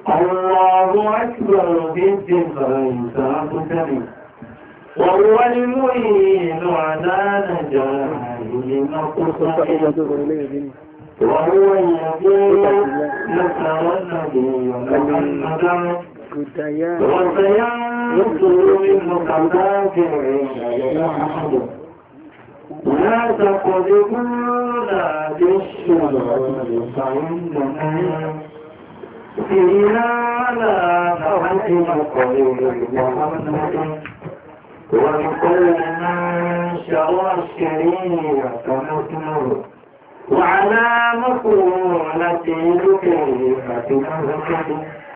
الله أكبر بالدفاع سأقتني وهو المعين على نجاحه مقصد وهو الذي نصر النبي محمدا وسينصر المتكافرين أحد لا تقذفونا بالشرور فإننا فينا على نحن قليل محمد ولكل من شرى الشريعة نثمر وعلى مقولة الكلمة نهتد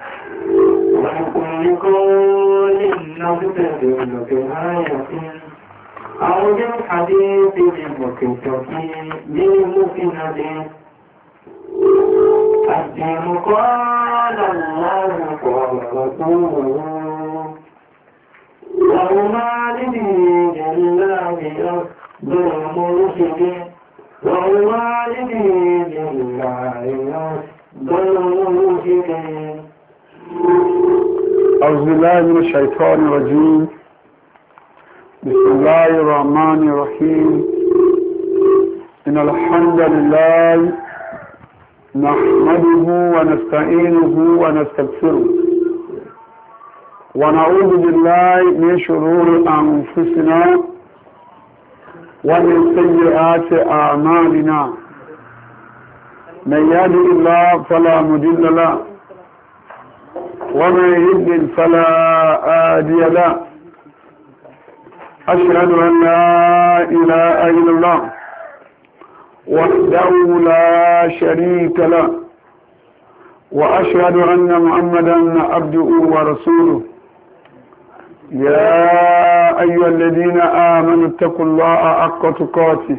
ولكل قول نبتدل بآية أو بالحديث للمكند الدين قال الله قال رسوله وهما لدين الله أفضل مرشدين وهما لدين الله أفضل مرشدين. أعوذ بالله من الشيطان الرجيم. بسم الله الرحمن الرحيم. إن الحمد لله نحمده ونستعينه ونستغفره ونعوذ بالله من شرور أنفسنا ومن سيئات أعمالنا من يهده الله فلا مضل له ومن يضلل فلا هادي له أشهد أن لا إله إلا الله وحده لا شريك له وأشهد أن محمدا عبده ورسوله. يا أيها الذين آمنوا اتقوا الله حق تقاته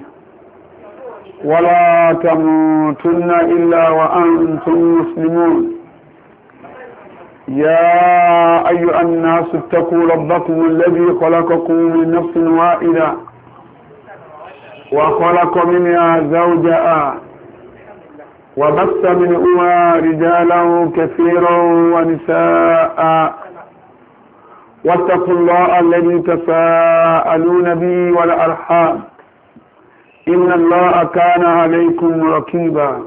ولا تموتن إلا وأنتم مسلمون. يا أيها الناس اتقوا ربكم الذي خلقكم من نفس واحدة وخلق منها زوجها وبث منهما رجالا كثيرا ونساء واتقوا الله الذي تساءلون به والأرحام إن الله كان عليكم رقيبا.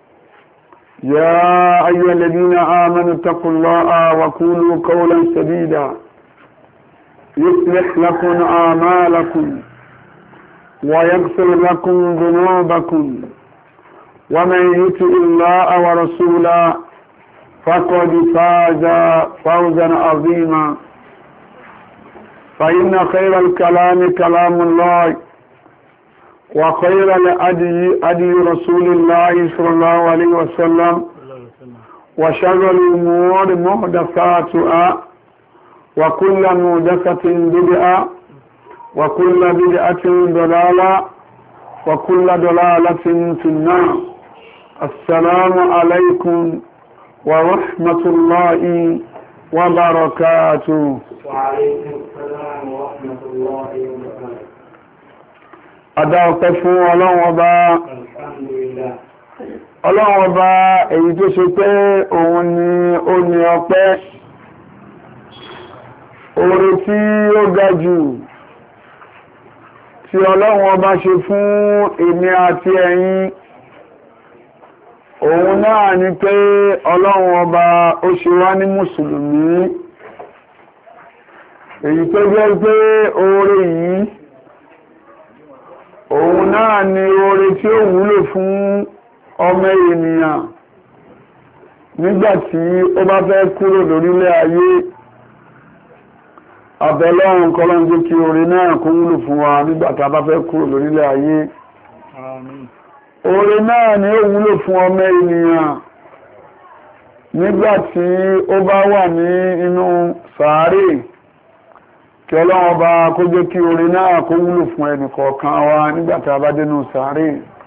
يا أيها الذين آمنوا اتقوا الله وقولوا قولا سديدا يصلح لكم أعمالكم ويغفر لكم ذنوبكم ومن يطع الله ورسوله فقد فاز فوزا عظيما. فإن خير الكلام كلام الله وخير الهدي رسول الله صلى الله عليه وسلم وشر الأمور محدثاتها وكل محدثة بدعة وكل بدعة ضلالة وكل ضلالة في النار. السلام عليكم ورحمة الله وبركاته. وعليكم السلام ورحمة الله وبركاته. Adáwọ̀pẹ́ fún Ọlọ́run Ọba. Ọlọ́run Ọba èyí tó ṣe pé òun ni ó ní ọpẹ́. Oore tí ó ga jù tí Ọlọ́run Ọba ṣe fún èmi àti ẹ̀yin. Òun náà ni pé Ọlọ́run Ọba ó ṣe wá ní Mùsùlùmí. Èyí tó jẹ́ pé oore yìí òun náà ni oore tí ó wúlò fún ọmọ ènìyàn nígbàtí ó bá fẹ́ kúrò lórílẹ̀ ayé. Àbẹ̀lọ́run kọ́lọ́n jẹ́ kí oore náà kó wúlò fún wa nígbàtí a bá fẹ́ kúrò lórílẹ̀ ayé. Oore náà ni ó wúlò fún ọmọ ènìyàn nígbàtí ó bá wà ní inú sàárè. Kí Ọlọ́run Ọba kó jẹ́ kí oore náà kó wúlò fún ẹnìkọ̀ọ̀kan wa nígbàtí a bá dénú sàárè.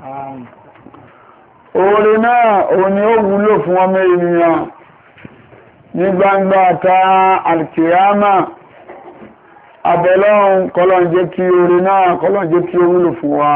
Oore náà òun ni ó wúlò fún ọmọ ènìyàn ní gbangba ta alkiyama. Abẹ́lọ́run kọ́lọ́n jẹ́ kí oore náà kọ́lọ́n jẹ́ kí ó wúlò fún wa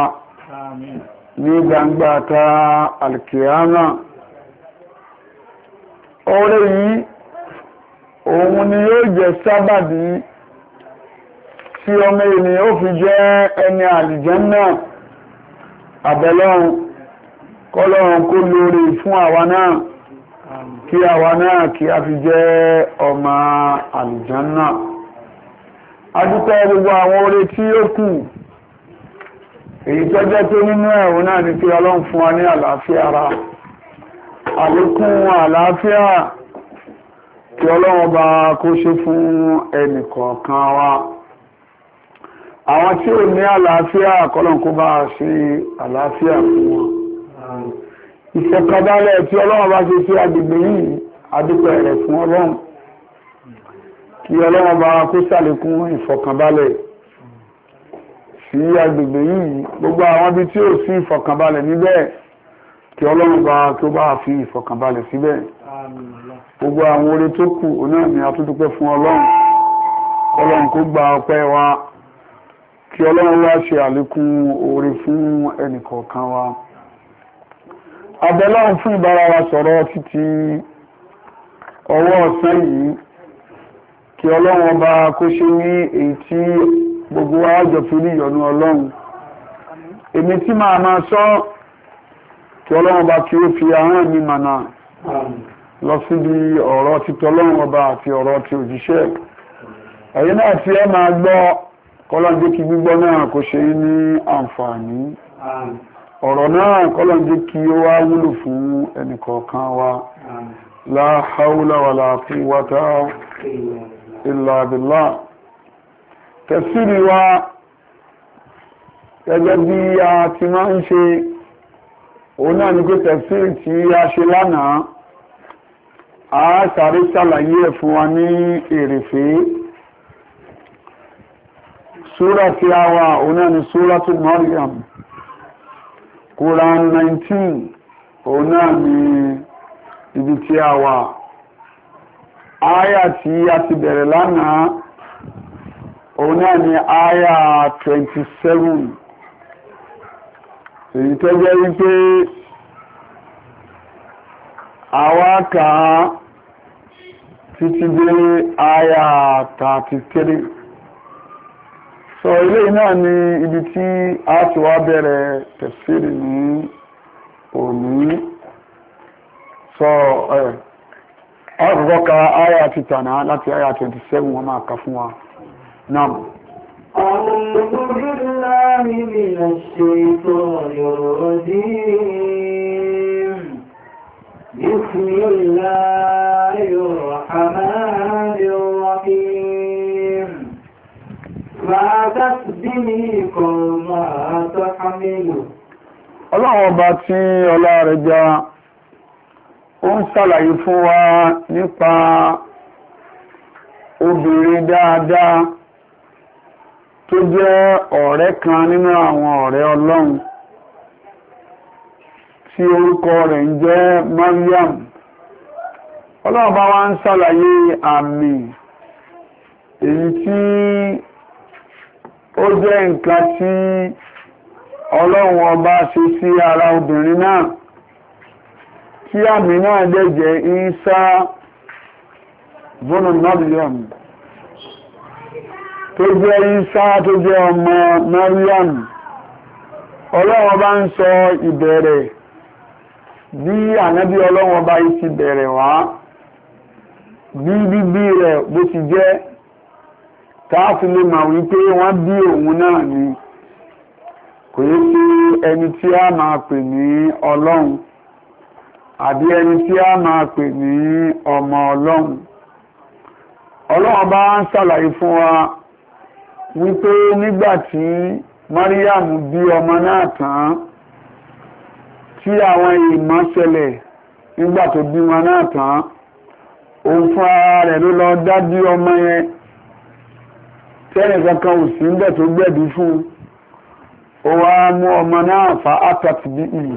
ní gbangba ta alkiyama. oore yìí òun ni yóò jẹ́ sábàbí tí ọmọ ènìyàn ó fi jẹ́ ẹni àlùjánnà. Àbẹ̀lọ́run kọ́lọ́run kó lóore fún àwa náà kí àwa náà kí a fi jẹ́ ọmọ àlùjánnà. A dúpẹ́ gbogbo àwọn oore tí ó kù, èyí tó jẹ́ tó nínú ẹ̀rùn náà ni pé Ọlọ́run fún wa ní àlàáfíà ara, àlékún àlàáfíà kí Ọlọ́run bá kó ṣe fún ẹnìkọ̀ọ̀kan wa. Àwọn tí ò ní àlàáfíà kọ́lọ́run kó bá ṣe àlàáfíà fún wọn. Ìfọ̀kànbalẹ̀ tí Ọlọ́run bá ṣe sí agbègbè yìí, a dúpẹ́ rẹ̀ fún Ọlọ́run. Kí Ọlọ́run bá kó ṣàlékún ìfọ̀kànbalẹ̀ sí agbègbè yìí, gbogbo àwọn ibi tí ò sí ìfọ̀kànbalẹ̀ níbẹ̀ kí Ọlọ́run bá tó bá fi ìfọ̀kànbalẹ̀ síbẹ̀. Gbogbo àwọn oore tó kù náà ni a tún dúpẹ́ fún Ọlọ́run. Ọlọ́run kó gba ọpẹ́ wa, kí Ọlọ́run wá ṣe àlékún oore fún ẹnìkọ̀ọ̀kan wa. Abẹ́lọ́run fún ìbára wa sọ̀rọ̀ títí ọwọ́ ọ̀sán yìí, kí Ọlọ́run ọba kó ṣe ní èyí tí gbogbo wa jọ fi rí ìyọ́nú Ọlọ́run. Èmi tí máa sọ, kí Ọlọ́run ọba kí ó fi ahọ́n mi mọ̀nà lọ síbi ọ̀rọ̀ títọ́ Ọlọ́run ọba àti ọ̀rọ̀ ti òjíṣẹ́. Ẹ̀yin náà tí ẹ máa gbọ́, kọ́lọ́run jẹ́ kí gbígbọ́ náà kó ṣe ní àǹfààní. Ọ̀rọ̀ náà kọ́lọ́run jẹ́ kí ó wá wúlò fún ẹnìkọ̀ọ̀kan wa. La hawla wala quwwata illa billah. Tafsiri wa gẹ́gẹ́ bí a ti máa ń ṣe, òun náà ni pé tafsiri tí a ṣe lánàá, a sáré ṣàlàyé ẹ̀ fún wa ní èrèfé. Súra tí a wà, òun náà ni Súratu Maryam, Quran 19, òun náà ni ibi tí a wà. Áyà tí a ti bẹ̀rẹ̀ lánàá, òun náà ni áyà 27. Èyí tó jẹ́ wípé àwa kà á títí dé áyà 33. So ilé náà ni ibi tí a ti wá bẹ̀rẹ̀ tafsiri ní òní. So ọ̀rọ̀ ka áyà ti tànà láti áyà 27 wọ́n máa kà fún wa. Naam. أعوذ بالله من الشيطان الرجيم. بسم الله الرحمن الرحيم. ما تسبنيكم ما تحملوا. Ọlọ́run ọba tí ọlá rẹ̀ já, ó ń ṣàlàyé fún wa nípa obìnrin dáadáa tó jẹ́ ọ̀rẹ́ kan nínú àwọn ọ̀rẹ́ Ọlọ́run tí orúkọ rẹ̀ ń jẹ́ Maryam. Ọlọ́run bá wá ń ṣàlàyé àmì èyí tí ó jẹ́ nǹkan tí Ọlọ́run ọba ṣe sí ara obìnrin náà, tí àmì náà dẹ̀ jẹ́ Ìsá bọ́nà Maryam, tó jẹ́ Ìsá tó jẹ́ ọmọ Maryam. Ọlọ́run ọba ń sọ ìbẹ̀rẹ̀ bí ànábì Ọlọ́run ọba yìí ti bẹ̀rẹ̀ wá, bí bíbí rẹ̀ bó ti jẹ́, táàfin lè máa wípé wọ́n bí òun náà ni, kò yẹ sí ẹni tí a máa pè ní Ọlọ́run àbí ẹni tí a máa pè ní ọmọ Ọlọ́run. Ọlọ́run bá ń ṣàlàyé fún wa wípé nígbàtí Maryam bí ọmọ náà tán, tí àwọn ìmọ̀ ṣẹlẹ̀ nígbà tó bí wọn náà tán, òun fún ara rẹ̀ ló lọ dábí ọmọ yẹn, tẹ́nì kankan ò sí níbẹ̀ tó gbẹ̀bí fún. Ó wá mú ọmọ náà fa átàtì bí i.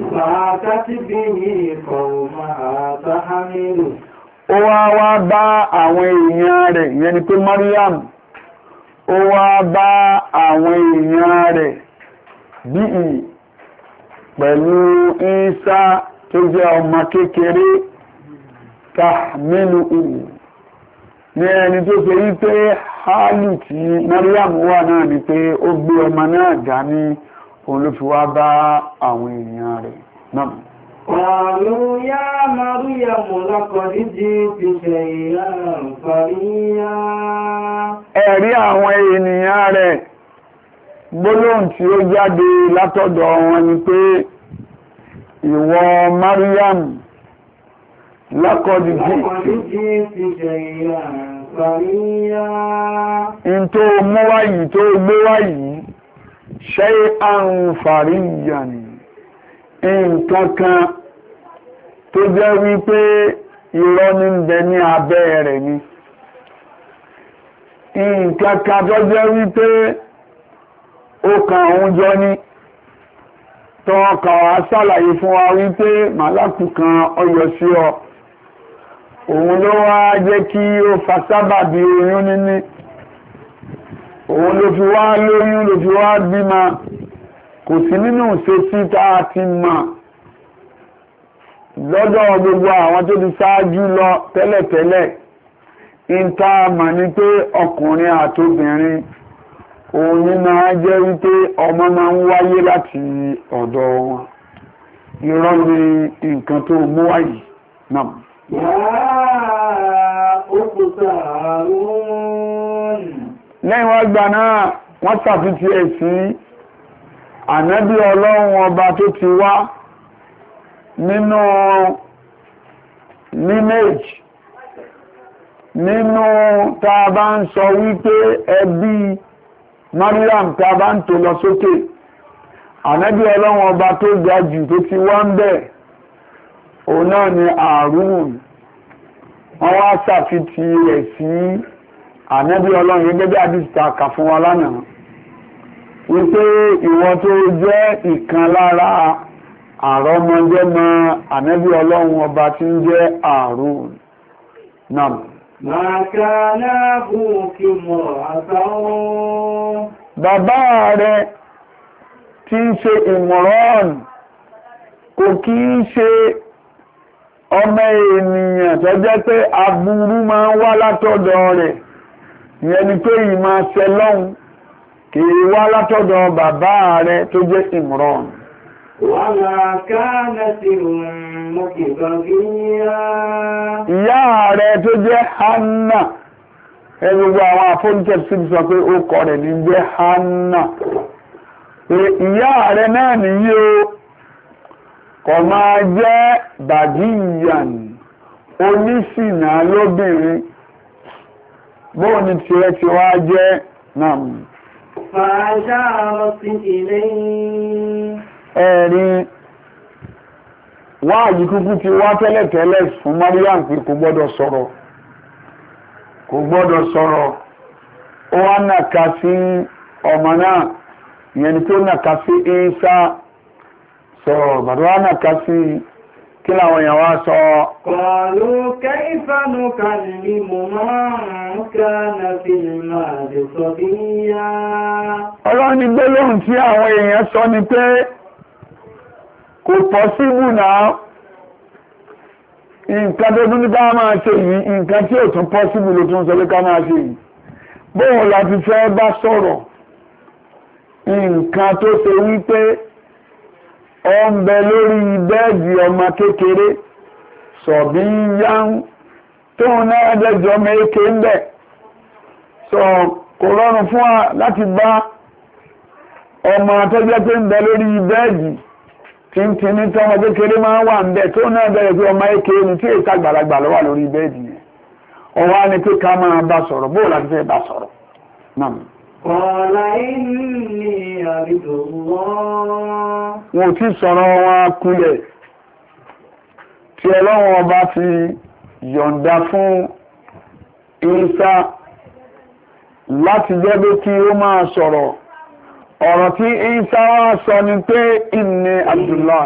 Ó wá bá àwọn èèyàn rẹ̀, ìyẹn ni pé Maryam, ó wá bá àwọn èèyàn rẹ̀ bí i pẹ̀lú Ìsá tó jẹ́ ọmọ kékeré tàmínú ní ẹni tó ṣe wípé hálù tí Maryam wà náà ni pé ó gbé ọmọ náà dání òun ló fi wá bá àwọn èèyàn rẹ̀ náà. قالوا يا مريم لقد جئت شيئا فريا. Ẹ̀rí àwọn ènìyàn rẹ̀ gbólóhùn tí ó jáde látọ̀dọ̀ wọn ni pé ìwọ Maryam laqad ji'ti shay'an fariyya. In tó mú wáyìí tó gbé wáyìí shay'an fariyyan nǹkan kan tó jẹ́ wípé irọ́ ní ń bẹ ní abẹ́ rẹ̀ ni nǹkan kan tó jẹ́ wípé ó kan òun jọ ní tọ́ọ̀kà wá ṣàlàyé fún wa wípé màlákù kan ọyọ sí ọ òun ló wá jẹ́ kí ó fa sábàbí oyún níní òun ló fi wá lóyún ló fi wá bímọ kò sí nínú ìṣesí tá a ti mọ̀ lọ́dọ̀ gbogbo àwọn tó ti ṣáájú lọ tẹ́lẹ̀tẹ́lẹ̀ ìta mọ̀ ní pé ọkùnrin àtobìnrin òun ní máa jẹ́ wípé ọmọ máa ń wáyé láti ọ̀dọ̀ wọn irọ́ ni nǹkan tó mú wáyé náà. Lẹ́yìn wá gbà náà wọ́n ṣàfihàn ẹ̀ sí ànábì ọlọ́run ọba tó ti wá nínú lineage nínú tá a bá ń sọ wípé ẹbí Maryam tá a bá ń tò lọ sókè ànábì ọlọ́run ọba tó ga jù tó ti wá ń bẹ̀ òun náà ni Àrùn wọ́n wá ṣàfihàn rẹ̀ sí ànábì ọlọ́run gẹ́gẹ́ bí àdìsítà kà fún wa lánàá wípé ìwọ tó jẹ́ ìkan lára àrọ́mọdọ́mọ ànábì ọlọ́run ọba tí ń jẹ́ Àrùn náà. Màkànà bùkì mọ̀ àtàwọn. Bàbá rẹ̀ tí ń ṣe Ìmọ̀rán kò kí ń ṣe ọmọ ènìyàn tó jẹ́ pé aburú máa ń wá látọ̀dọ̀ rẹ̀ ìyẹn ni pé ìmọ̀ ṣẹlọ́hun kìí wá látọ̀dọ̀ bàbá rẹ̀ tó jẹ́ Ìmọ̀rán. Wàlá kánàtì mọ̀kìbàgíyà. Ìyá rẹ̀ tó jẹ́ Hanna gbogbo àwọn àfọ́nìtẹ̀ sí sọ pé ó kọ rẹ̀ ní jẹ́ Hanna. Ìyá rẹ̀ náà nìyí o kò máa jẹ́ bàgíyàn oníṣìnà lóbìnrin bóò ní tiẹ̀ ti wá jẹ́ náà. Fàáṣàrọ̀tí ilé ẹ̀rí wáàyí kúkú ti wá tẹ́lẹ̀tẹ́lẹ̀ fún Maryam pé kò gbọ́dọ̀ sọ̀rọ̀ ó wá nàka sí ọmọ náà ìyẹn ni tó nàka sí Ìsá sọ̀rọ̀ bàtà wá nàka sí kí làwọn èèyàn wá sọ. Qalu kayfa nukallimu man kana fil mahdi sabiyya. Ọlọ́run ní gbólóhùn tí àwọn èèyàn sọ ni pé kò pọ́síbù náà nǹkan tó tún ní ká máa ṣe yìí nǹkan tí ò tún pọ́síbù ló tún sọ pé ká máa ṣe yìí bóun láti fẹ́ bá sọ̀rọ̀ nǹkan tó ṣe wípé ó ń bẹ lórí bẹ́ẹ̀dì ọmọ kékeré sọ̀bí yáhùn tóun náà dẹjọ́ méèké ń bẹ̀ sọ kò rọrùn fún wa láti bá ọmọ tó jẹ́ pé ń bẹ lórí bẹ́ẹ̀dì tíntìní tọ́mọ kékeré máa ń wà ń bẹ̀ tó náà bẹ̀rẹ̀ pé ọmọ èké ni tí èsì àgbàlagbà ló wà lórí bẹ́ẹ̀dì yẹn ọwọ́ ni pé ká máa bá sọ̀rọ̀ bóò láti fẹ́ bá sọ̀rọ̀ náà. Qala inni abdullah. Wọn ò tí sọ̀rọ̀ wọn kulẹ̀ tí Ọlọ́run ọba ti yọ̀ǹda fún Ìsá láti jẹ́ pé kí ó máa sọ̀rọ̀ ọ̀rọ̀ tí Ìsá wá sọ ni pé inni Abdullah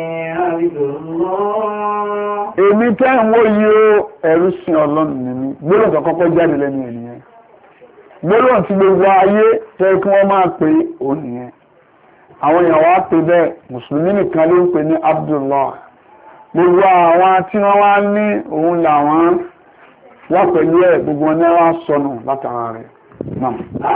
èmi tẹ́ ń wò yí ó ẹrú sin Ọlọ́run ni mí gbólóhùn tó kọ́kọ́ jáde lẹ́nu ènìyàn gbólóhùn tí gbogbo ayé fẹ́ kí wọ́n máa pè ó nìyẹn àwọn èèyàn wá pè bẹ́ẹ̀ mùsùlùmí nìkan ló ń pè ní Abdullah gbogbo àwọn tí wọ́n wá ní òun làwọn wọ́n pẹ̀lú ẹ̀ gbogbo wọn ní wá sọnù látara rẹ̀ náà.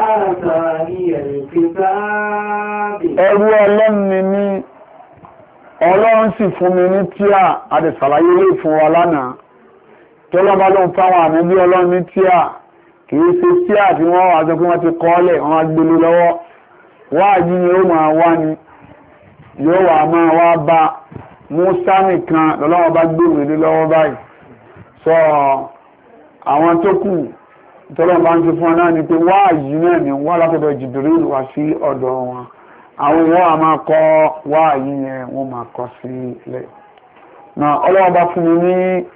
ẹrú ọlọ́run ni mí ọlọ́run sì fún mi ní tíà àdìsàlàyé lè fún wa lánàá tó lọ́ba ló ń fáwọn àmì bí ọlọ́run ní tíà kìí ṣe tíà tí wọ́n wà sọ pé wọ́n ti kọ́ọ́lẹ̀ wọ́n á gbélé lọ́wọ́ wáàjí ni ó máa wá ni yóò wà máa wá bá Mùsá nìkan lọ́lọ́wọ́ bá gbé ìwé lọ́wọ́ báyìí sọ àwọn tó kù tọ́lọ́ bá ń ṣe fún ọ náà ni pé wáàjí náà ni wọ́n látọ̀dọ̀ Jibril wá sí ọ̀dọ̀ wọn àwọn ìwọ́n a máa kọ́ wáàjí yẹn wọ́n máa kọ́ sí ilẹ̀ náà ọlọ́wọ́ bá fún mi ní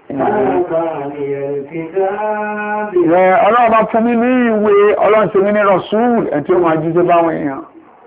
ọlọ́wọ́ bá fún mi ní ìwé ọlọ́run ṣe mí ní Rasul ẹ̀ tí ó máa jíṣẹ́ báwọn èèyàn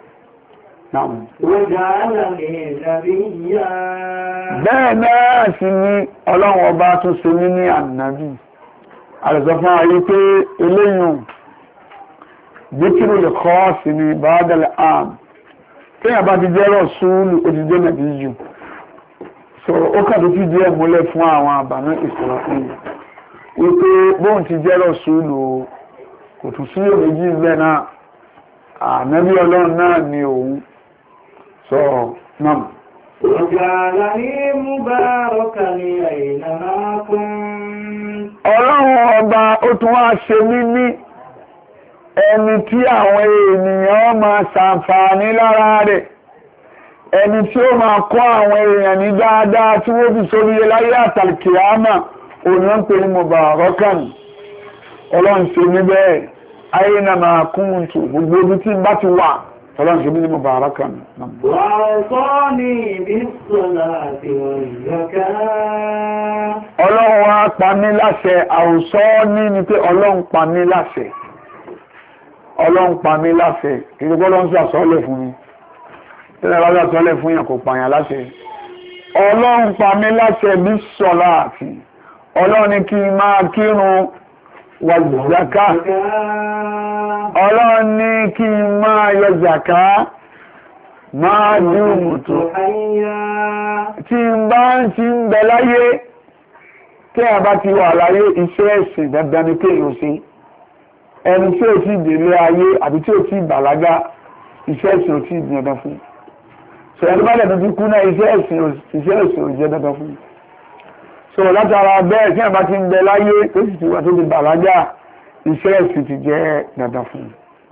bẹ́ẹ̀ náà sì ni ọlọ́run ọba tún ṣe mí ní ànábì àrẹ̀sọ fún ayé pé eléyìn díkìrù lè kọ́ sí ní bàádẹ́lẹ̀ àm téèyàn bá ti jẹ́ Rọ̀súùlù ó ti jẹ́ nàbí jù so ó kàtó ti díẹ̀ múlẹ̀ fún àwọn àbànú Ísírẹ́lì wípé bóun ti jẹ́ Rọ̀súùlù kò tún sí èméjì bẹ́ẹ̀ náà ànábì ọlọ́run náà ni òun so nam. وجعلني مباركا أينما كنت. ọlọ́run ọba ó tún wá ṣe mí ní ẹni tí àwọn ènìyàn máa ṣàǹfààní lára rẹ̀ ẹni tí ó máa kọ́ àwọn èèyàn ní dáadáa tí wọ́n fi sórí láyé àtàlùkìyámà òun ń pè ní mubarakan ọlọ́run ṣe mí bẹ́ẹ̀ aynama kuntu gbogbo ibi tí n bá ti wà ọlọ́run ṣe mí ní mubarakan. وأوصاني بالصلاة والزكاة. ọlọ́run wá pa mí láṣẹ àwùsọ́ ní ni pé ọlọ́run pa mí láṣẹ ọlọ́run pa mí láṣẹ ìdíkọ́ ọlọ́run ṣàṣọ́lẹ̀ fún mi tẹ́lẹ̀ bá ṣàṣọ́lẹ̀ fún yàn kò pààyàn láṣẹ ọlọ́run pa mí láṣẹ bí sọ́lá àti ọlọ́run ní kí n máa kírun wà zàká ọlọ́run ní kí n máa yọ zàká máa dùn tó tí n bá ń ti ń bẹ láyé tí a bá ti wà láyé iṣẹ́ ẹ̀sìn dandan ní kéèyàn sí ẹni tí ò tí délé ayé àbí tí ò tí bàlágà iṣẹ́ ẹ̀sìn ò tí dandan fún so ẹni bá lẹ̀ tó ti kú náà iṣẹ́ ẹ̀sìn ò jẹ́ dandan fún so látara bẹ́ẹ̀ tí a bá ti ń bẹ láyé tó sì ti wà tó ti bàlágà iṣẹ́ ẹ̀sìn ti jẹ́ dandan fún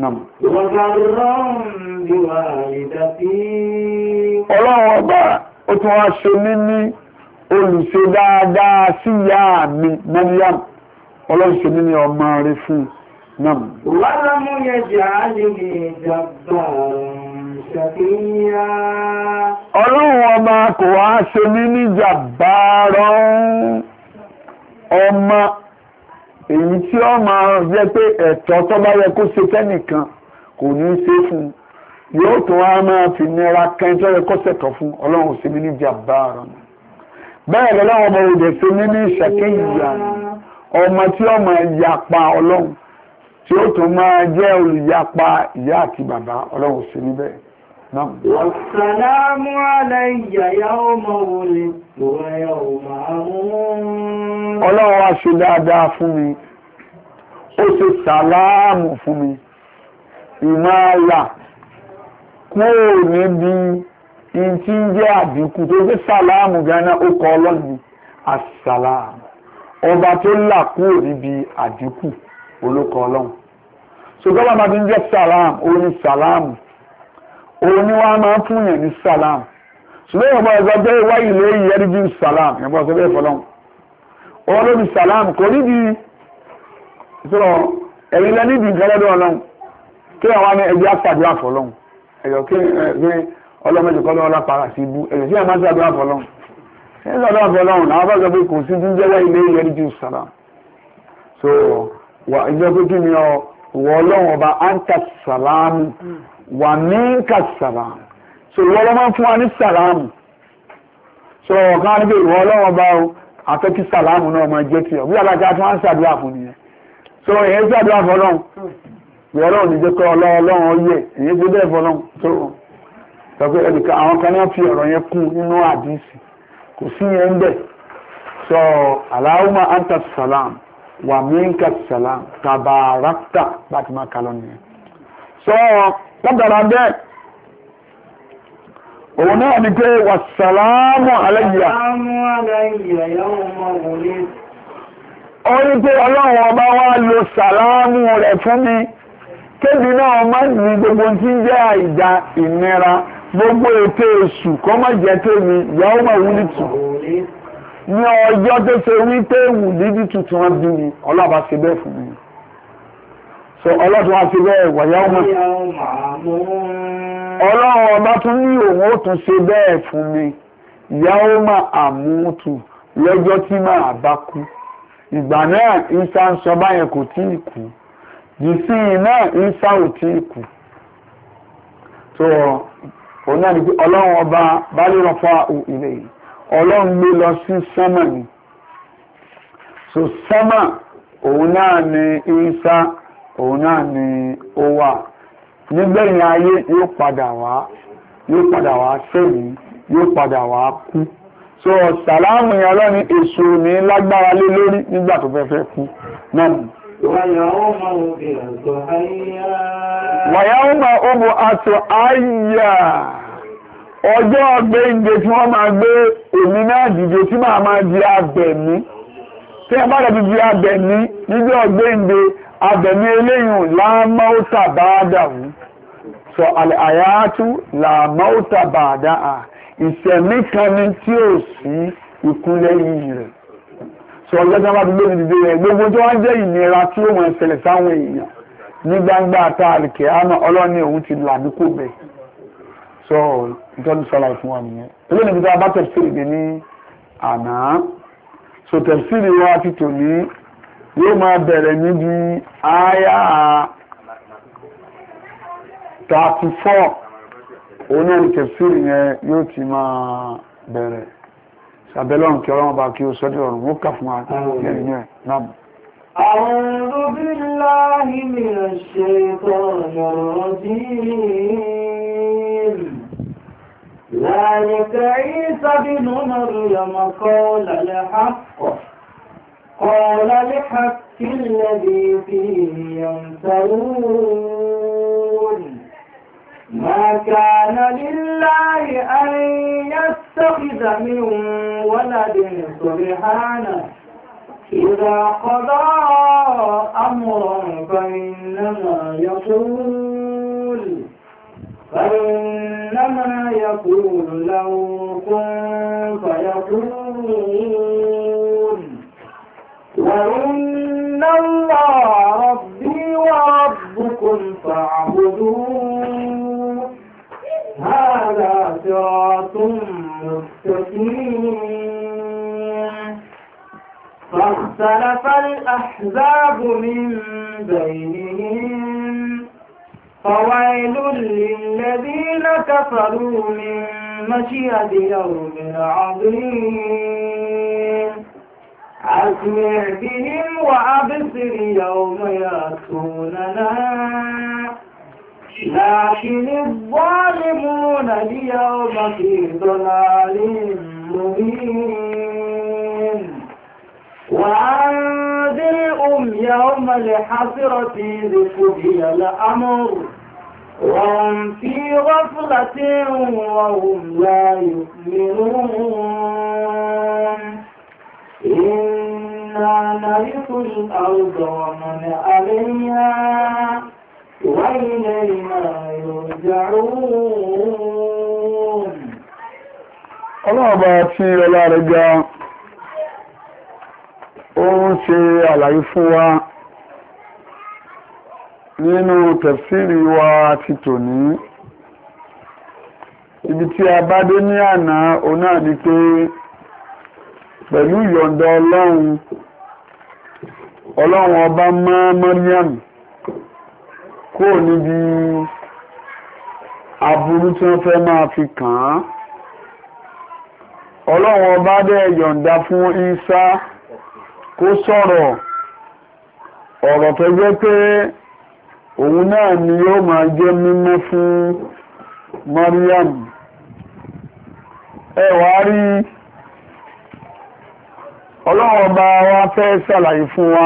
ọlọ́run ọba ó tún wá ṣe mí ní olùṣe dáadáa sí ìyá mi Maryam ọlọ́run ṣe mí ní ọmọ rẹ̀ fún náà. ولم يجعلني جبارا شقيا. ọlọ́run ọba kò wá ṣe mí ní jàbáràn ọmọ èyí tí ó máa jẹ́ pé ẹ̀tọ́ tó bá yẹ kó ṣe fẹ́nìkan kò ní í ṣe fún yóò tó wá máa fi nira kan tó yẹ kó ṣẹ̀tọ́ fún ọlọ́run ṣe mí ní jàbáràn bẹ́ẹ̀ lọ́wọ́ ọmọ òde ṣe mí ní ṣàkéyìyà ọmọ tí ó máa yapa ọlọ́run tí ó tún máa jẹ́ olùyapa ìyá àti bàbá ọlọ́run ṣe mí bẹ́ẹ̀ náà. والسلام علي يوم ولدت ويوم أموت. ọlọ́run wá ṣe dáadáa fún mi ó ṣe sàlámù fún mi ìmáàlà kúrò níbi ìtí ń jẹ́ àdínkù tó gbé sàlámù gánà ó kọ ọlọ́run àsàlámù ọba tó là kúrò níbi àdínkù olókọ ọlọ́run ṣùgbọ́n bàbá tí ń jẹ́ sàlámù ó ní sàlámù òun ni wọ́n máa ń fún yẹn ní sàlámù ṣùgbọ́n ìyẹn bọ́ ọgbẹ́ bẹ́ẹ̀ wáyé lé yẹrí bí sàlámù ìyẹn bọ́ ọgbẹ́ bẹ́ẹ̀ fọlọ́run òun ló ní sàlámù kò níbi ìṣòro ẹ̀yin lẹ́ níbi nǹkan lọ́dọ̀ ọlọ́run kí àwọn àmì ẹ̀jẹ̀ àpàdé àfọlọ́run ẹ̀yọ̀ kí ọlọ́mọdé kọ́ lọ́wọ́ lápára sí ibú ẹ̀yọ̀ sí àmà sàdúrà fọlọ́run ẹ̀yìn sàdúrà fọlọ́run àwọn bá sọ pé kò sí jíjẹ́ wáyé lé yẹrí bí sàlámù so ìjọ pé kí ni ìwọ ọlọ́run ọba anta sàlámù wà ní ká sàlámù so ìwọ ọlọ́run fún wa ní sàlámù so ọ̀kan níbi ìwọ ọlọ́run ọba afẹ́kí sàlámù náà máa jẹ́ tí ọ bí alága tí wọ́n ń sàdúrà fún nìyẹn so èyí sàdúrà fọlọ́run ìwọ ọlọ́run ní jẹ́ kọ́ ọlọ́run ọyẹ èyí tó bẹ́ẹ̀ fọlọ́run so sọ pé ẹnìkan àwọn kan náà fi ọ̀rọ̀ yẹn kún nínú àdìsí kò sí yẹn ń bẹ̀ so Allahumma anta salam wa minka salam tabarakta bá ti máa kalọ́ nìyẹn so látara bẹ́ẹ̀ òun náà ni pé wàsàlámù aláyà ó ní pé ọlọ́run ọba wá lo sàlámù rẹ̀ fún mi kébì náà má ní gbogbo tí ń jẹ́ àìdá ìnira gbogbo ètò èṣù kọ́ má jẹ́ tèmi ìyàwó máa wúlì tù ní ọjọ́ tó ṣe wípé wùdídì tuntun wọn bí mi ọlọ́ba ṣe bẹ́ẹ̀ fún mi so ọlọ́tún wá ṣe bẹ́ẹ̀ wàyáwó máa ọlọ́run ọba tún ní òun ó tún ṣe bẹ́ẹ̀ fún mi ìyàwó máa àmútù lọ́jọ́ tí máa bá kú ìgbà náà ìsá ń sọ báyẹn kò tí ì kú jìsìn náà ìsá ò tí ì kú so òun náà ni pé ọlọ́run ọba bá lè rán fún ilé yìí ọlọ́run gbé lọ sí sánmà ni so sánmà òun náà ni ìsá òun náà ni ó wà nígbẹ̀yìn ayé yóò padà wá sẹ́yìn yóò padà wá kú so sàlámù yẹn lọ́ni èso ní lágbára lé lórí nígbà tó fẹ́ kú náà. wàyáwọ́mà ọmọ àtọ̀ àyà ọjọ́ ọgbẹ́ǹde tí wọ́n máa gbé èmi náà dìde tí máa di abẹ̀mí tí wọ́n bá dẹ̀ di abẹ̀mí níjọ́ ọgbẹ́ǹde abẹ̀mí eléyìn láàmọ́ta bá dàwú sọ àyàtú làmọ́ta bá dáa ìṣẹ̀mí kan ní tí ó sí ikú lẹ́yìn rẹ̀ sọ ọjọ́ tí wọ́n bá ti gbé ìdíje rẹ̀ gbogbo tí wọ́n jẹ́ ìnira tí ó mọ̀ ṣẹlẹ̀ sáwọn èèyàn ní gbangba àtàlìkẹ́ àmọ́ ọlọ́ni òun ti là ní kò bẹ̀ sọ ìtọ́jú sọ́la ìfún wa nìyẹn eléyìí níbi tí a bá tẹ̀síìrì ní àná so tẹ̀síìrì wa ti tò ní yóò máa bẹ̀rẹ̀ níbi àyà 34 òun náà tẹ̀síìrì yẹn yóò ti máa bẹ̀rẹ̀ sàbẹ̀lọ́run kí ọlọ́run bá kí ó sọ́dọ̀ ọ̀run ó kà fún wa lẹ́yìn náà náà. أعوذ بالله من الشيطان الرجيم ذلك عيسى بن مريم قال لحق الذي فيه يمترون ما كان لله أن يتخذ من ولد سبحانه إذا قضى أمرا فإنما يقول له كن فيكون وإن الله ربي وربكم فاعبدوه هذا صراط مستقيم فاختلف الأحزاب من بينهم فويل للذين كفروا من مشيئة يوم عظيم أسمع بهم وأبصر يوم يأتوننا لكن الظالمون اليوم في ضلال مبين وأنذرهم يوم الحسرة إذ قضي الأمر وهم في غفلة وهم لا يؤمنون إنا نرث الأرض ومن عليها وإلينا يرجعون. ọlọ́ọ̀bá tí ọlá rẹ̀ ga ó ń ṣe àlàyé fún wa nínú tẹ̀fsìrì wa ti tòní ibi tí a bá dé ní àná òun náà ni pé pẹ̀lú ìyọ̀ǹda ọlọ́run ọba mọ́ Maryam kó níbi aburú tí wọ́n fẹ́ máa fi kàn án ọlọ́run ọba dẹ̀ yọ̀ǹda fún Isa kó sọ̀rọ̀ ọ̀rọ̀ tó jẹ́ pé òun náà ni yóò máa jẹ́ mímọ́ fún Maryam ẹ wá rí Ọlọ́run ọba wa fẹ́ ṣàlàyé fún wa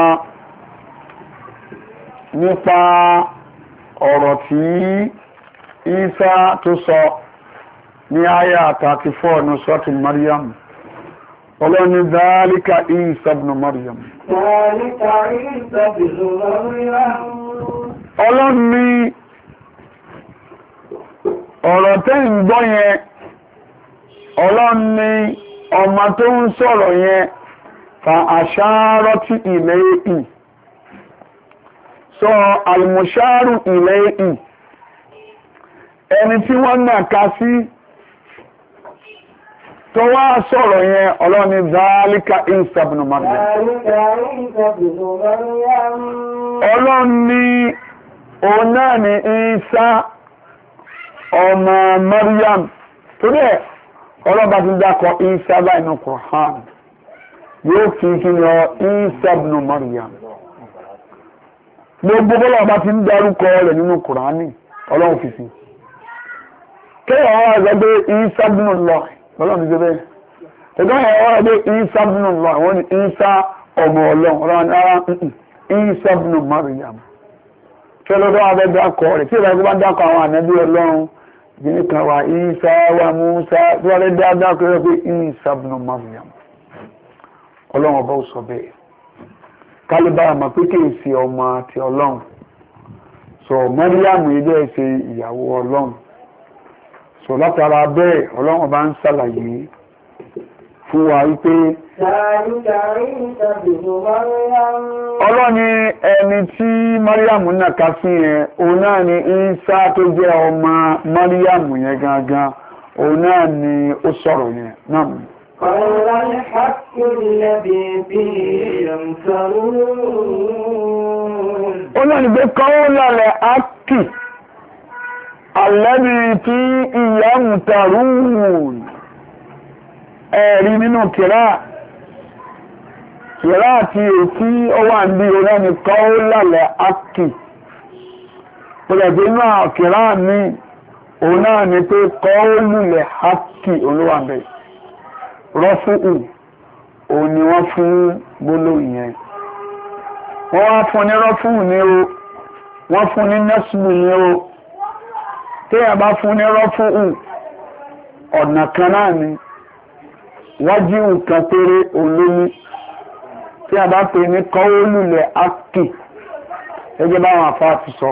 nípa ọ̀rọ̀ tí Ìsá tó sọ ní àyà 34 ní Suratul Maryam. Ọlọ́run ní dhalika Ìsá ibn Maryam. Dhalika Ìsá ibn Maryam. Ọlọ́run ní ọ̀rọ̀ tẹ́ ń gbọ́ yẹn, Ọlọ́run ní ọmọ tó ń sọ̀rọ̀ yẹn fa asharati ilayhi. So al-musharu ilayhi, ẹni tí wọ́n náà ká sí tó wá sọ̀rọ̀ yẹn, Ọlọ́run ní dhalika Ìsá ibn Maryam. Ọlọ́run ní òun náà ní Ìsá ọmọ Maryam. Torí ẹ̀ Ọlọ́run bá ti dákọ̀ Ìsá báyìí nínú Qur'an, yóò fi kí ni Ìsá ibn Maryam. Gbogbo bọ́lá bá ti ń dárúkọ rẹ̀ nínú Qur'ani, Ọlọ́run fi sí. Kéèyàn wá ẹgbẹ́ pé Ìsá ibn Allah, Ọlọ́run ti ṣe bẹ́ẹ̀. Ẹgbẹ́ yẹn wá ẹgbẹ́ Ìsá ibn Allah, wọ́n ní Ìsá ọmọ Ọlọ́run ara Ìsá ibn Maryam. Kí ọlọ́dọ́ wa bẹ́ dákọ̀ rẹ̀, tí ìbáyé bá dákọ̀ àwọn ànábì Ọlọ́run, ìdílé kan wà Ìsá wà Mùsá, tí wọ́n lè dákọ̀ rẹ̀ pé Ìsá ibn Maryam. Ọlọ́run ọba ó sọ bẹ́ẹ̀. Kálíbà àmọ́ pé kì í ṣe ọmọ àti Ọlọ́run. So Maryam ilé ẹ̀ṣẹ̀ ìyàwó Ọlọ́run. So látara bẹ́ẹ̀ Ọlọ́run ọba ń ṣàlàyé fún wa wípé Ọlọ́run ní ẹni tí Maryam náà ká sí yẹn, òun náà ni Ìsá tó jẹ́ ọmọ Maryam yẹn gangan, òun náà ni ó sọ̀rọ̀ yẹn náà. قول الحق الذي فيه يمترون. Ọlọ́run ní pé قول الحق الذي فيه يمترون. Ẹ̀rí nínú kìrá àti ètí ó wà ní Ọlọ́run ní قول الحق. Pẹ̀lẹ̀gbẹ̀ inú kìrá mi, òun náà ni pé قول الحق olúwà bẹ̀. Rọ́fúù òun ni wọ́n fún gbólóhùn yẹn. Wọ́n wá fún ní rọ́fúù ní o, wọ́n fún ní nẹ́sùlù ní o. Téèyàn bá fún ní rọ́fúù, ọ̀nà kan náà ni wájú nǹkan péré olómi. Tí a bá pè ní kọ́wólùlẹ̀ ákì, gẹ́gẹ́ báwọn àfáà ti sọ,